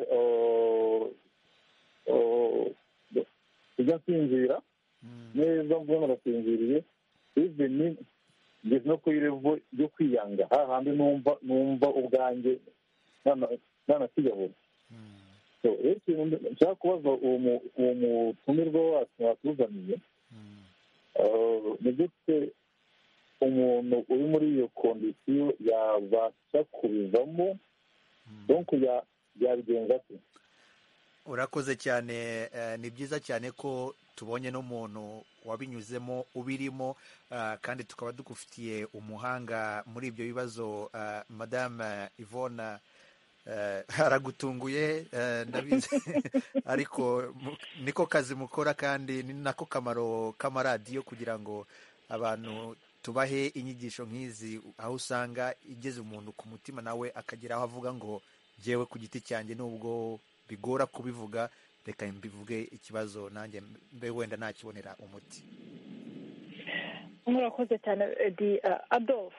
ujya nsinzira neza mvuga ngo nasinziriye even ngeze no kuri revo yo kwiyanga hahandi numva ubwanjye nanakiyahura. rero ikintu nshaka kubaza uwo mutumirwa wacu watuzaniye, ni gute umuntu uri muri iyo kondisiyo yabasha kubivamo, donc yabigenza ate? urakoze cyane. Ni byiza cyane ko tubonye n'umuntu wabinyuzemo ubirimo, kandi tukaba dugufitiye umuhanga muri ibyo bibazo. Madame Yvonne aragutunguye ndabizi ariko niko kazi mukora, kandi ni nako kamaro k'amaradiyo, kugira ngo abantu tubahe inyigisho nk'izi, aho usanga igeze umuntu ku mutima nawe akagira aho avuga ngo jyewe ku giti cyanjye nubwo bigora kubivuga, reka mbivuge ikibazo nanjye mbe wenda nakibonera umuti. murakoze cyane Edi. Adolphe,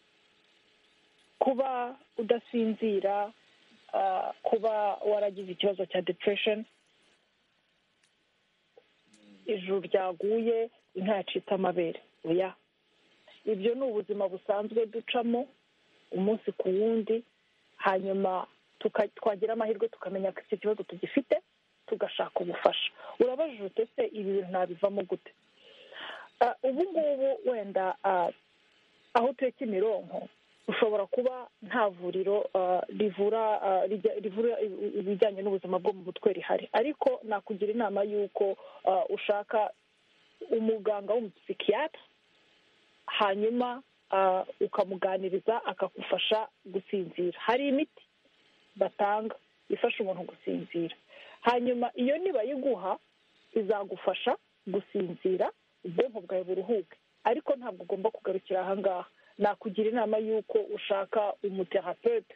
kuba udasinzira, kuba waragize ikibazo cya depression, ijuru ryaguye inka yacitse amabere, oya, ibyo ni ubuzima busanzwe ducamo umunsi ku wundi, hanyuma twagira amahirwe tukamenya ko icyo kibazo tugifite, tugashaka ubufasha. urabajije ute se ibi bintu nabivamo gute? ubu ngubu wenda aho utuye Kimironko ushobora kuba nta vuriro rivura ibijyanye n'ubuzima bwo mu mutwe rihari, ariko nakugira inama y'uko ushaka umuganga w'umupsikiyatri, hanyuma ukamuganiriza akagufasha gusinzira. hari imiti batanga ifasha umuntu gusinzira, hanyuma iyo nibayiguha izagufasha gusinzira, ubwonko bwawe buruhuke, ariko ntabwo ugomba kugarukira aha ngaha. nakugira inama y'uko ushaka umuterapeute,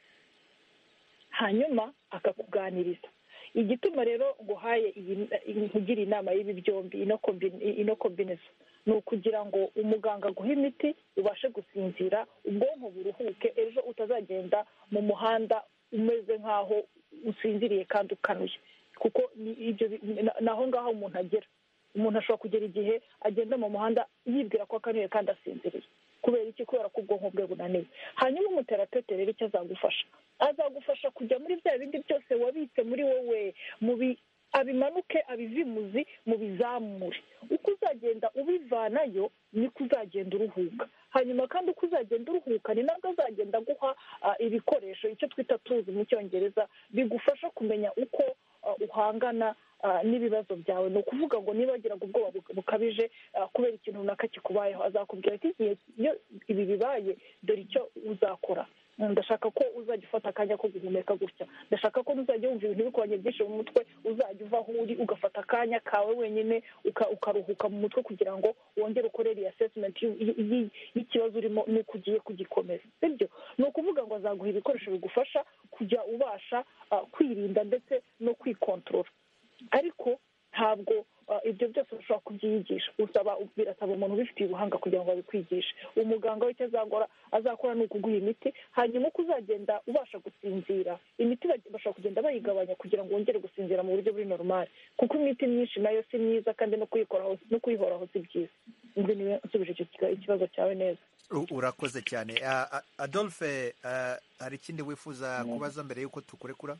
hanyuma akakuganiriza. igituma rero nguhaye nkugira inama y'ibi byombi, ino kombineza, ni ukugira ngo umuganga aguhe imiti ubashe gusinzira, ubwonko buruhuke, ejo utazagenda mu muhanda umeze nk'aho usinziriye kandi ukanuye, kuko naho ngaho umuntu agera. umuntu ashobora kugera igihe agenda mu muhanda yibwira ko akanuye kandi asinziriye. kubera iki? kubera ko ubwonko bwe bunaniwe. hanyuma umuterapeute rero icyo azagufasha kujya muri bya bindi byose wabitse muri wowe, abimanuke, abivimuzi, mubizamure. uko uzagenda ubivanayo niko uzagenda uruhuka, hanyuma kandi uko uzagenda uruhuka ni nabwo azagenda aguha ibikoresho, icyo twita tuzi mu cyongereza, bigufasha kumenya uko uhangana n'ibibazo byawe. ni ukuvuga ngo niba wagiraga ubwoba bukabije kubera ikintu runaka kikubayeho, azakubwira ati igihe iyo ibi bibaye dore icyo uzakora. ndashaka ko uzajya ufata akanya ko guhumeka gutya, ndashaka ko uzajya wumva ibintu bikubanye byinshi mu mutwe, uzajya uva aho uri ugafata akanya kawe wenyine ukaruhuka mu mutwe, kugira ngo wongere ukore reassessment y'ikibazo urimo n'uko ugiye kugikomeza. sibyo? ni ukuvuga ngo azaguha ibikoresho bigufasha kujya ubasha kwirinda ndetse no kwikontorora, ariko ntabwo ibyo byose ushobora kubyiyigisha. birasaba umuntu ubifitiye ubuhanga kugira ngo abikwigishe. umuganga we icyo azakora ni ukuguha imiti, hanyuma uko uzagenda ubasha gusinzira, imiti bashobora kugenda bayigabanya kugira ngo wongere gusinzira mu buryo buri normal, kuko imiti myinshi nayo si myiza, kandi no kuyihoraho si byiza. nzi niwe nsubije ikibazo cyawe neza. urakoze cyane. Adolphe, hari ikindi wifuza kubaza mbere y'uko tukurekura?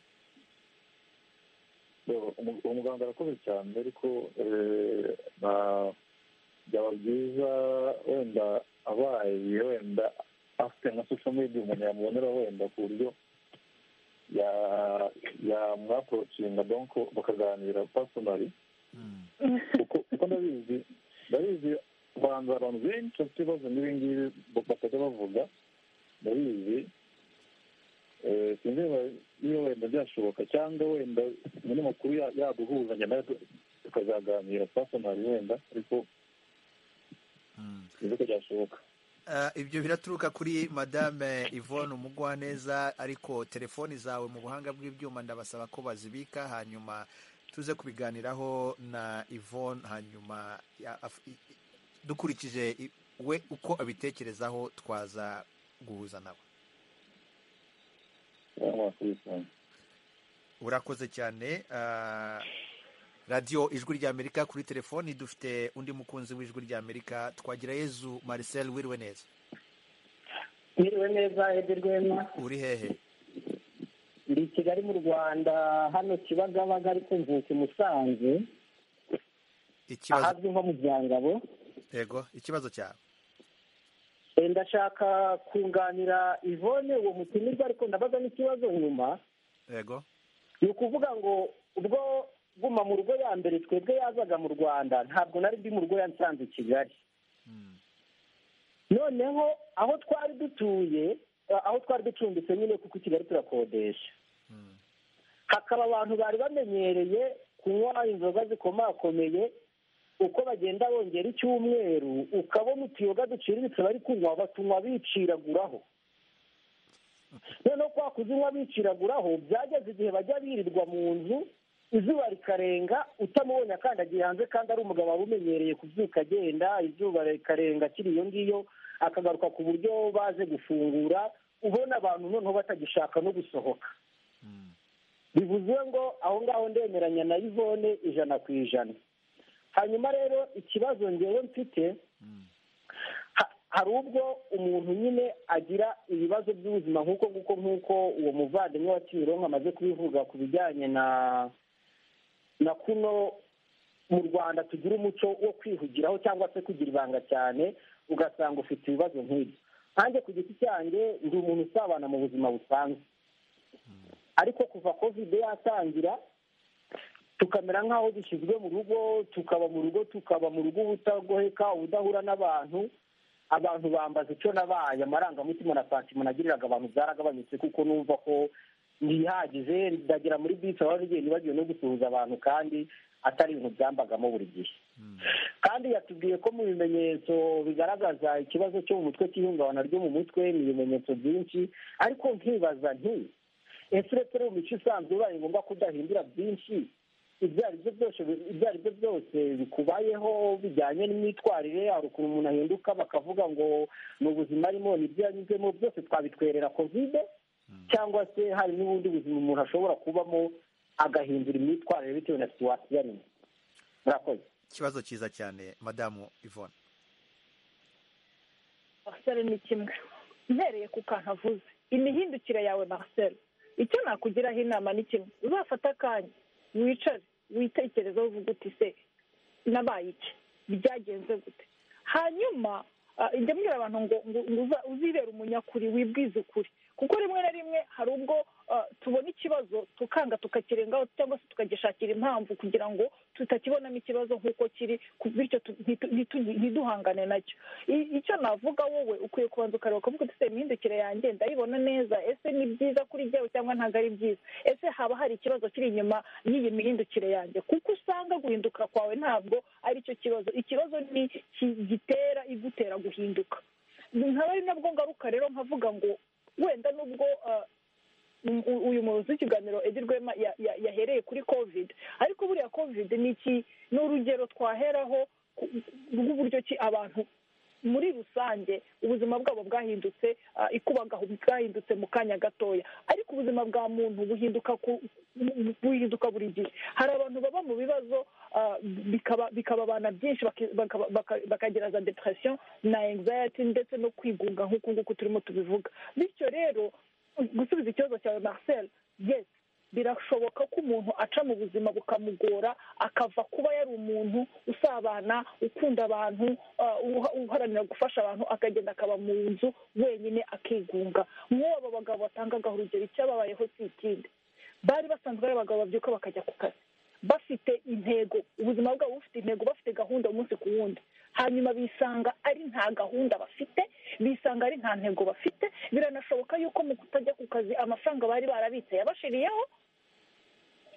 umuganga arakoze cyane, ariko byaba byiza wenda abaye wenda afite nka social media umuntu yamubonera wenda ku buryo yamwaporocinga, donc bakaganira personally, kuko ndabizi abantu benshi bafite ibibazo n'ibi ngibi batajya bavuga. ndabizi sinzi niba wenda byashoboka, cyangwa wenda umunyamakuru yaduhuzanya nawe tukazaganira twasomari wenda ariko ko byashoboka. Ibyo biraturuka kuri madame Yvonne Umugwaneza, ariko telefoni zawe mu buhanga bw'ibyuma ndabasaba ko bazibika, hanyuma tuze kubiganiraho na Yvonne, hanyuma dukurikije we uko abitekerezaho twaza guhuza nawe. Urakoze cyane. Radio Ijwi ry'Amerika, kuri telefoni dufite undi mukunzi w'Ijwi ry'Amerika, Twagirayezu Marcel. Wiriwe neza. Wiriwe neza Edi Rwema. Uri hehe? Ndi Kigali mu Rwanda, hano Kibagabaga, ariko mvuka Musanze, ahazwi nko mu Byangabo. Yego, ikibazo cyawe? Ndashaka kunganira Yvonne uwo mutumirwa, ariko ndabaza n'ikibazo nyuma. Yego. Ni ukuvuga ngo ubwo Guma mu Rugo ya mbere twebwe yazaga mu Rwanda, ntabwo nari ndi mu rugo, yansanze i Kigali. Noneho aho twari dutuye, aho twari ducumbitse nyine, kuko i Kigali turakodesha, hakaba abantu bari bamenyereye kunywa inzoga zikomakomeye, uko bagenda bongera icyumweru ukabona utuyoga duciriritse bari kunywa, batunywa biciraguraho. Noneho kwa kuzinywa biciraguraho, byageze igihe bajya birirwa mu nzu, izuba rikarenga utamubonye akandagiye hanze, kandi ari umugabo wari umenyereye kubyuka agenda, izuba rikarenga akiri iyo ngiyo, akagaruka ku buryo baje gufungura, ubona abantu noneho batagishaka no gusohoka. Bivuze ngo aho ngaho ndemeranya na Yvonne 100%. Hanyuma rero ikibazo ngewe mfite, hari ubwo umuntu nyine agira ibibazo by'ubuzima nk'uko uwo muvandimwe wa Kimironko amaze kubivuga, ku bijyanye na kuno mu Rwanda tugira umuco wo kwihugiraho cyangwa se kugira ibanga cyane, ugasanga ufite ibibazo nk'ibyo. Nanjye ku giti cyanjye ndi umuntu usabana mu buzima busanzwe, ariko kuva covid yatangira tukamera nk'aho dushyizwe mu rugo, tukaba mu rugo ubutagoheka, ubudahura n'abantu. Abantu bambaza icyo nabaye, amarangamutima na santima nagiriraga abantu byaragabanyutse, kuko numva ko ntihagije. Ndagera muri bisi aho n'igihe nibagiwe no gusuhuza abantu, kandi atari ibintu byambagamo buri gihe. Kandi yatubwiye ko mu bimenyetso bigaragaza ikibazo cyo mu mutwe cy'ihungabana ryo mu mutwe ni ibimenyetso byinshi, ariko nkibaza nti ese uretse mu mico isanzwe bibaye ngombwa kudahindura byinshi, ibyo ari byo byose bikubayeho bijyanye n'imyitwarire, hari ukuntu umuntu ahinduka bakavuga ngo ni ubuzima arimo, n'ibyo yanyuzemo byose twabitwerera covid, cyangwa se hari n'ubundi buzima umuntu ashobora kubamo agahindura imyitwarire bitewe na situwasiyo arimo? Murakoze. Ikibazo cyiza cyane madamu Yvonne. Marcel, ni kimwe mpereye ku kantu avuze, imihindukire yawe Marcel, icyo nakugiraho inama ni kimwe, uzafata akanya wicare witekerezaho, uvuga uti se nabaye iki, byagenze gute. Hanyuma njya mbwira abantu ngo uzibere umunyakuri, wibwize ukuri, kuko rimwe na rimwe hari ubwo tubona ikibazo tukanga tukakirengaho, cyangwa se tukagishakira impamvu kugira ngo tutakibonamo ikibazo nk'uko kiri, bityo ntiduhangane nacyo. Icyo navuga, wowe ukwiye kubanza ukareba ukavuga uti se imihindukire yanjye ndayibona neza, ese ni byiza kuri jyewe cyangwa ntabwo ari byiza, ese haba hari ikibazo kiri inyuma y'iyi mihindukire yanjye, kuko usanga guhinduka kwawe ntabwo ari cyo kibazo. Ikibazo ni igutera guhinduka. Nkaba ari nabwo ngaruka rero nkavuga ngo wenda nubwo uyu muyobozi w'ikiganiro Edi Rwema yahereye kuri covid, ariko buriya covid ni urugero twaheraho rw'uburyo ki abantu muri rusange ubuzima bwabo bwahindutse, ikubagaho bwahindutse mu kanya gatoya, ariko ubuzima bwa muntu buhinduka buri gihe. Hari abantu baba mu bibazo bikababana byinshi, bakagira za depression na anxiety ndetse no kwigunga nk'uku nguku turimo tubivuga. Bityo rero gusubiza ikibazo cyawe Marcel, yes, birashoboka ko umuntu aca mu buzima bukamugora, akava kuba yari umuntu usabana, ukunda abantu, uharanira gufasha abantu, akagenda akaba mu nzu wenyine akigunga. Nk'ubu bagabo batangagaho urugero, icyababayeho si ikindi, bari basanzwe ari abagabo babyuka bakajya ku kazi, bafite intego, ubuzima bwabo bufite intego, bafite gahunda umunsi ku wundi, hanyuma bisanga ari nta gahunda bafite, bisanga ari nta ntego bafite. Biranashoboka yuko mu kutajya ku kazi amafaranga bari barabitse yabashiriyeho,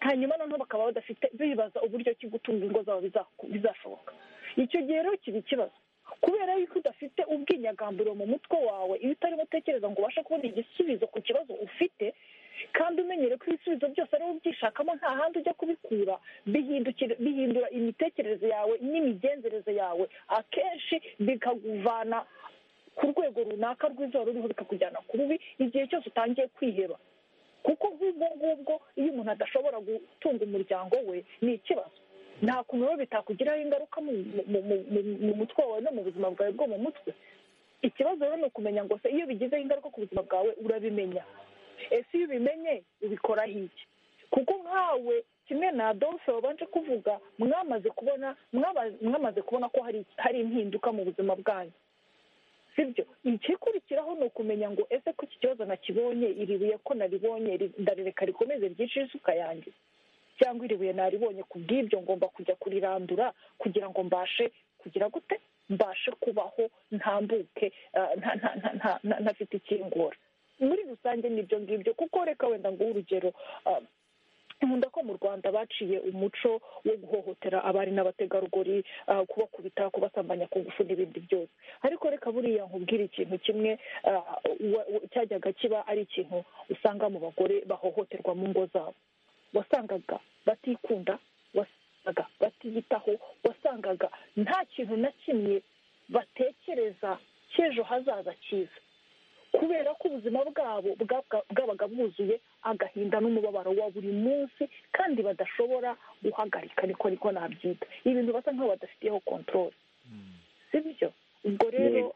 hanyuma noneho bakaba badafite bibaza uburyo ki gutunga ingo zabo bizashoboka. Icyo gihe rero kiba ikibazo kubera yuko udafite ubwinyagamburo mu mutwe wawe, iyo utarimo utekereza ngo ubashe kubona igisubizo ku kibazo ufite, kandi umenyere ko ibisubizo byose ari ubyishakamo nta handi ujya kubikura, bihindura imitekerereze yawe n'imigenzereze yawe, akenshi bikakuvana ku rwego runaka rw'izuba ruriho bikakujyana ku rubi igihe cyose utangiye kwiheba. Kuko nk'ubwo ngubwo iyo umuntu adashobora gutunga umuryango we ni ikibazo, nta kuntu rero bitakugiraho ingaruka mu mutwe wawe no mu buzima bwawe bwo mu mutwe. Ikibazo rero ni ukumenya ngo se iyo bigizeho ingaruka ku buzima bwawe urabimenya, ese iyo ubimenye ubikoraho iki? Kuko nkawe kimwe na Adolphe wabanje kuvuga, mwamaze kubona ko hari impinduka mu buzima bwanyu, sibyo? Ikikurikiraho ni ukumenya ngo ese ko iki kibazo nakibonye, iri buye ko naribonye ndarireka rikomeze ryicire isuka yanjye, cyangwa iri buye naribonye ku bw'ibyo ngomba kujya kurirandura kugira ngo mbashe kugira gute, mbashe kubaho ntambuke ntafite ikingora. Muri rusange nibyo ngibyo. Kuko reka wenda nguhe urugero, nkunda ko mu Rwanda baciye umuco wo guhohotera abari n'abategarugori, kubakubita, kubasambanya ku ngufu n'ibindi byose. Ariko reka buriya nkubwire ikintu kimwe cyajyaga kiba ari ikintu usanga mu bagore bahohoterwa mu ngo zabo. Wasangaga batikunda, wasangaga batiyitaho, wasangaga nta kintu na kimwe batekereza cy'ejo hazaza cyiza, kubera ko ubuzima bwabo bwabaga bwuzuye agahinda n'umubabaro wa buri munsi, kandi badashobora guhagarika, niko nabyita, ibintu basa nk'aho badafitiyeho control, sibyo? Ubwo rero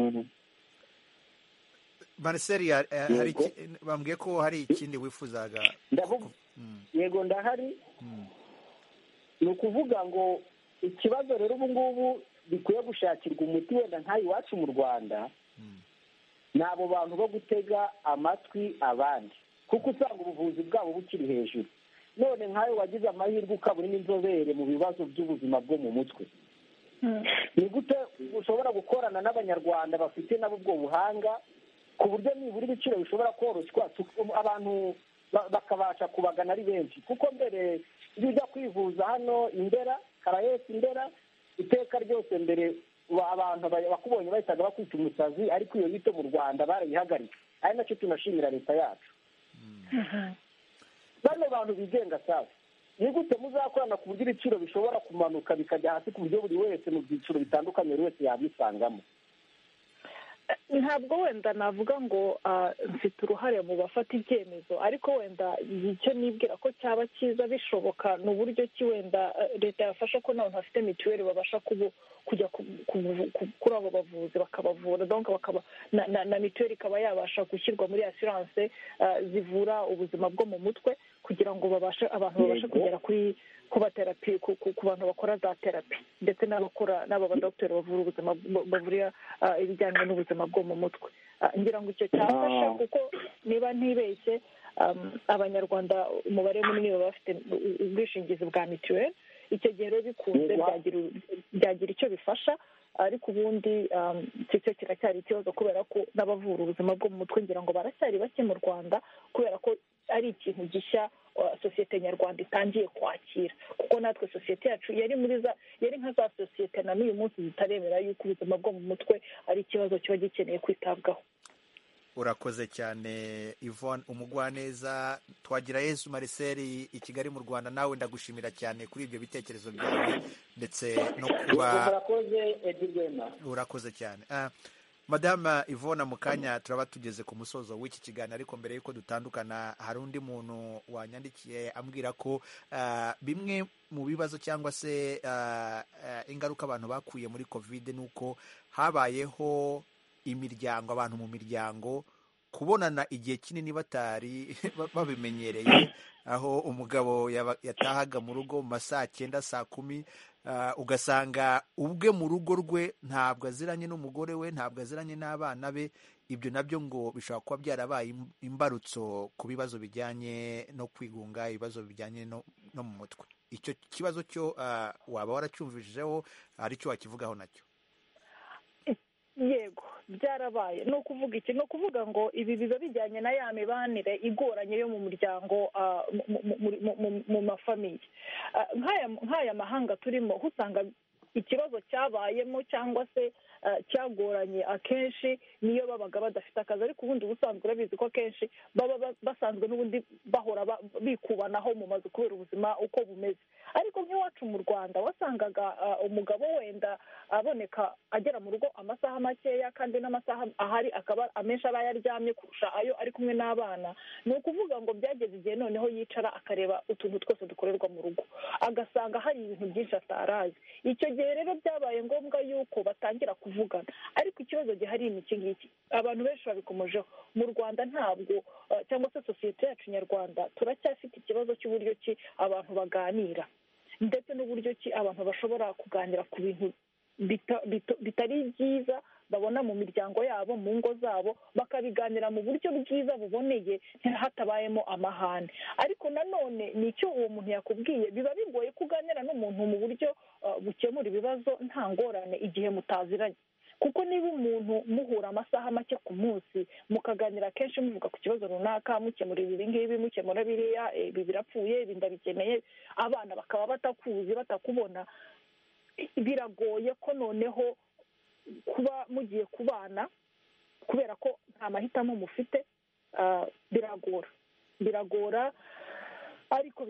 Marcel, bambwiye ko hari ikindi wifuzaga. Yego ndahari. Ni ukuvuga ngo ikibazo rero ubu ngubu bikwiye gushakirwa umuti, wenda nk'aho iwacu mu Rwanda ni abo bantu bo gutega amatwi abandi, kuko usanga ubuvuzi bwabo bukiri hejuru. None nk'ayo wagize amahirwe ukaba uri n'inzobere mu bibazo by'ubuzima bwo mu mutwe, ni gute ushobora gukorana n'Abanyarwanda bafite nabo ubwo buhanga ku buryo nibura ibiciro bishobora koroshywa, abantu bakabasha kubagana ari benshi? Kuko mbere iyo ujya kwivuza hano Indera, Karayesi Indera, iteka ryose mbere abantu bakubonye bahitaga bakwita umusazi, ariko iyo bito mu Rwanda barayihagaritse. ari nacyo tunashimira leta yacu. bano bantu bigenga sasa ni gute muzakorana ku buryo ibiciro bishobora kumanuka bikajya hasi ku buryo buri wese mu byiciro bitandukanye buri wese yabisangamo? ntabwo wenda navuga ngo mfite uruhare mu bafata ibyemezo, ariko wenda icyo nibwira ko cyaba cyiza bishoboka ni uburyo ki wenda leta yafasha ko n'abantu bafite mituweli babasha kujya kuri abo bavuzi bakabavura, donc bakaba na mituweli ikaba yabasha gushyirwa muri assurance zivura ubuzima bwo mu mutwe, kugira ngo abantu babashe kugera kuba terapi, ku bantu bakora za terapi, ndetse n'aba badogiteri bavura ubuzima, bavura ibijyanye n'ubuzima bwo mu mutwe. ngira ngo icyo cyafasha, kuko niba ntibeshye abanyarwanda umubare munini baba bafite ubwishingizi bwa mituweli. icyo gihe rero bikunze byagira icyo bifasha, ariko ubundi cyo kiracyari ikibazo, kubera ko n'abavura ubuzima bwo mu mutwe ngira ngo baracyari bake mu Rwanda, kubera ko ari ikintu gishya sosiyete nyarwanda itangiye kwakira, kuko natwe sosiyete yacu yari nka za sosiyete na n'uyu munsi zitaremera yuko ubuzima bwo mu mutwe ari ikibazo kiba gikeneye kwitabwaho. urakoze cyane Yvonne Umugwaneza. Twagirayezu Marcel i Kigali mu Rwanda, nawe ndagushimira cyane kuri ibyo bitekerezo byawe ndetse no kuba urakoze cyane. Madame Yvonne, mu kanya turaba tugeze ku musozo w'iki kiganiro, ariko mbere y'uko dutandukana hari undi muntu wanyandikiye ambwira ko bimwe mu bibazo cyangwa se ingaruka abantu bakuye muri COVID ni uko habayeho imiryango, abantu mu miryango kubonana igihe kinini batari babimenyereye, aho umugabo yatahaga mu rugo mu masaa 9 saa 10, ugasanga ubwe mu rugo rwe ntabwo aziranye n'umugore we, ntabwo aziranye n'abana be. Ibyo nabyo ngo bishobora kuba byarabaye imbarutso ku bibazo bijyanye no kwigunga, ibibazo bijyanye no mu mutwe. Icyo kibazo cyo waba waracyumvijeho, hari icyo wakivugaho nacyo? Yego, byarabaye. ni ukuvuga iki? ni ukuvuga ngo ibi biba bijyanye na ya mibanire igoranye yo mu muryango, mu famiye. Nk'aya mahanga turimo usanga ikibazo cyabayemo cyangwa se cyagoranye akenshi niyo babaga badafite akazi, ariko ubundi ubusanzwe urabizi ko akenshi baba basanzwe n'ubundi bahora bikubanaho mu mazu kubera ubuzima uko bumeze. Ariko nk'iwacu mu Rwanda wasangaga umugabo wenda aboneka agera mu rugo amasaha makeya, kandi n'amasaha ahari akaba amenshi aba yaryamye kurusha ayo ari kumwe n'abana. Ni ukuvuga ngo byageze igihe noneho yicara akareba utuntu twose dukorerwa mu rugo, agasanga hari ibintu byinshi atarazi. Icyo gihe rero byabaye ngombwa yuko batangira kuvugana, ariko ikibazo gihari ni iki ngiki, abantu benshi babikomojeho. Mu Rwanda ntabwo cyangwa se sosiyete yacu nyarwanda turacyafite ikibazo cy'uburyo ki abantu baganira, ndetse n'uburyo ki abantu bashobora kuganira ku bintu bitari byiza babona mu miryango yabo, mu ngo zabo, bakabiganira mu buryo bwiza buboneye hatabayemo amahane. Ariko nanone nicyo uwo muntu yakubwiye, biba bigoye kuganira n'umuntu mu buryo bukemura ibibazo nta ngorane igihe mutaziranye, kuko niba umuntu muhura amasaha make ku munsi mukaganira kenshi muvuga ku kibazo runaka, mukemura ibi ngibi, mukemura biriya, ibi birapfuye, ibi ndabikeneye, abana bakaba batakuzi batakubona, biragoye ko noneho kuba mugiye kubana kubera ko nta mahitamo mufite. Biragora ariko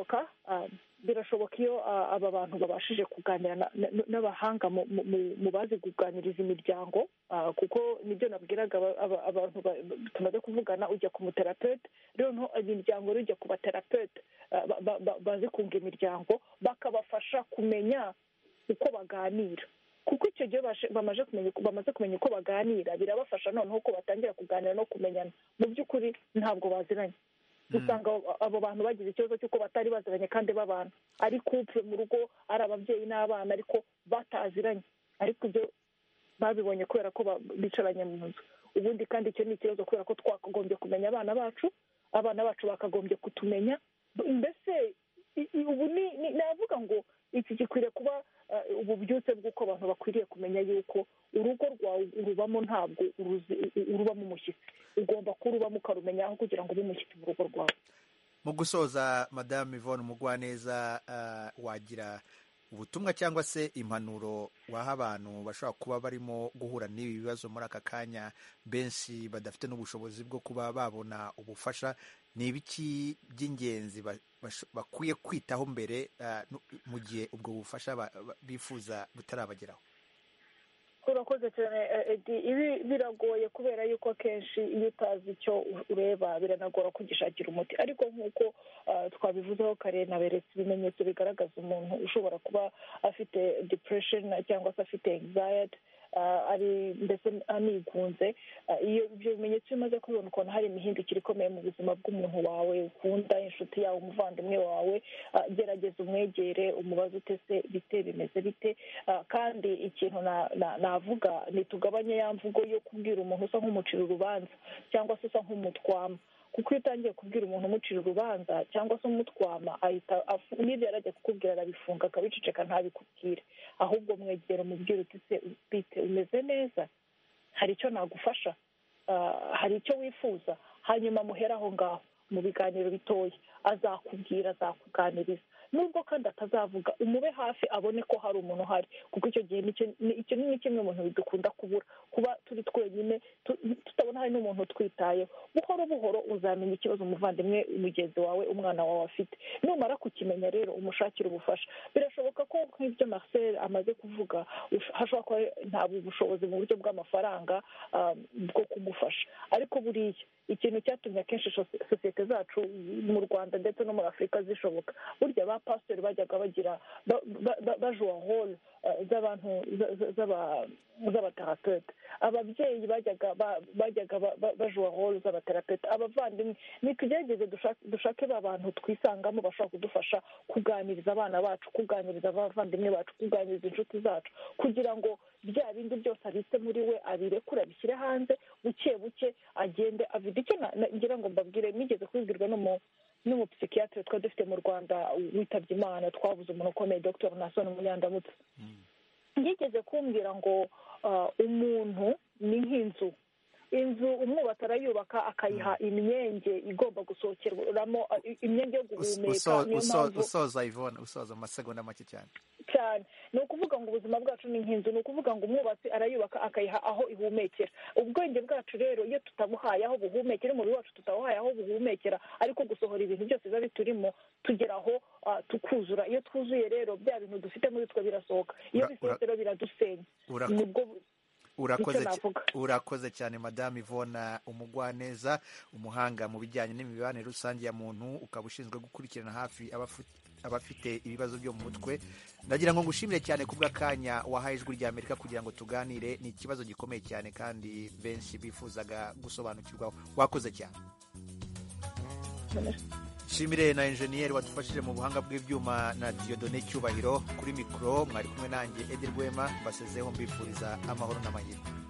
birashoboka iyo aba bantu babashije kuganira n'abahanga mu bazi kuganiriza imiryango, kuko nibyo nabwiraga abantu tumaze kuvugana, ujya ku muterapeute, rero imiryango rero ujya ku baterapeute bazi kunga imiryango, bakabafasha kumenya uko baganira, kuko icyo gihe bamaze kumenya uko baganira birabafasha noneho ko batangira kuganira no kumenyana. Mu by'ukuri ntabwo baziranye, usanga abo bantu bagize ikibazo cy'uko batari baziranye kandi babana ari couple mu rugo, ari ababyeyi n'abana, ariko bataziranye, ariko ibyo babibonye kubera ko bicaranye mu nzu. Ubundi kandi icyo ni ikibazo kubera ko twakagombye kumenya abana bacu bakagombye kutumenya. Mbese ubu navuga ngo iki gikwiriye kuba ububyutse bw'uko abantu bakwiriye kumenya yuko urugo rwawe urubamo, ntabwo urubamo umushyitsi, ugomba kurubamo ukarumenyaho kugira ngo ube umushyitsi mu rugo rwawe. Mu gusoza, Madame Yvonne Mugwaneza, wagira ubutumwa cyangwa se impanuro waha abantu bashobora kuba barimo guhura n'ibi bibazo muri aka kanya, benshi badafite n'ubushobozi bwo kuba babona ubufasha? Ni ibiki by'ingenzi bakwiye kwitaho mbere mu gihe ubwo bufasha bifuza butarabageraho? Urakoze cyane Edi. Ibi biragoye kubera yuko akenshi iyo utazi icyo ureba biranagora kugishakira umuti, ariko nk'uko twabivuzeho kare, naberetse ibimenyetso bigaragaza umuntu ushobora kuba afite depression cyangwa se afite anxiety, ari mbese anigunze. Iyo ibyo bimenyetso bimaze kubibona ukabona hari imihindukire ikomeye mu buzima bw'umuntu wawe ukunda, inshuti yawe, umuvandimwe wawe, gerageza umwegere umubaze utese bite, bimeze bite. kandi ikintu navuga ni tugabanye ya mvugo yo kubwira umuntu usa nk'umucira urubanza cyangwa se usa nk'umutwama, kuko iyo utangiye kubwira umuntu umucira urubanza cyangwa se umutwama, ahita n'ibyo yarajya kukubwira arabifunga akabiceceka ntabikubwire. Ahubwo mwegera umubwira uti se bite, umeze neza, hari icyo nagufasha, hari icyo wifuza, hanyuma muhera aho ngaho mu biganiro bitoya, azakubwira, azakuganiriza. Nubwo kandi atazavuga, umube hafi abone ko hari umuntu uhari, kuko icyo gihe icyo ni kimwe mu bintu dukunda kubura, kuba turi twenyine tutabona hari n'umuntu utwitayeho. Buhoro buhoro uzamenya ikibazo umuvandimwe, mugenzi wawe, umwana wawe afite. Numara kukimenya rero umushakira ubufasha. Birashoboka ko nk'ibyo Marcel amaze kuvuga, hashobora kuba nta bushobozi mu buryo bw'amafaranga bwo kumufasha, ariko buriya ikintu cyatumye akenshi sosiyete zacu mu Rwanda ndetse no muri Afurika zishoboka, burya abapasiteri bajyaga bagira bajua role z'abantu z'abaterapeute, ababyeyi bajyaga bajua role z'abaterapeute, abavandimwe. Nitugerageze dushake ba bantu twisangamo bashobora kudufasha kuganiriza abana bacu, kuganiriza abavandimwe bacu, kuganiriza inshuti zacu, kugira ngo bya bindi byose abitse muri we abirekure, abishyire hanze buke buke, agende avide. Icyo ngira ngo mbabwire, nigeze kubibwirwa n'umupsikiyatire twari dufite mu Rwanda witabye Imana, twabuze umuntu ukomeye, Dr Nason Munyandamutse. Yigeze kumbwira ngo umuntu ni nk'inzu, inzu umwubatsi arayubaka akayiha imyenge igomba gusohokeramo imyenge yo guhumeka. Niyo mpamvu usoza Yvonne, usoza amasegonda make cyane cyane. Ni ukuvuga ngo ubuzima bwacu ni nk'inzu, ni ukuvuga ngo umwubatsi arayubaka akayiha aho ihumekera. Ubwenge bwacu rero iyo tutabuhaye aho buhumekera, umubiri wacu tutawuhaye aho buhumekera, ariko gusohora ibintu byose biba biturimo, tugeraho tukuzura. Iyo twuzuye rero bya bintu dufite muri twe birasohoka, iyo bisohotse rero biradusenya. Nibwo urakoze cyane Madame Yvonne Umugwaneza, umuhanga mu bijyanye n'imibanire rusange ya muntu, ukaba ushinzwe gukurikirana hafi abafite ibibazo byo mu mutwe. Ndagira ngo ngushimire cyane kubw'akanya wahaye Ijwi ry'Amerika kugira ngo tuganire. Ni ikibazo gikomeye cyane kandi benshi bifuzaga gusobanukirwaho. Wakoze cyane. Shimire na enjeniyeri wadufashije mu buhanga bw'ibyuma na Dieudonné Cyubahiro. Kuri mikoro mwari kumwe nanjye Edi Rwema, mbasezeho mbifuriza amahoro n'amahirwe.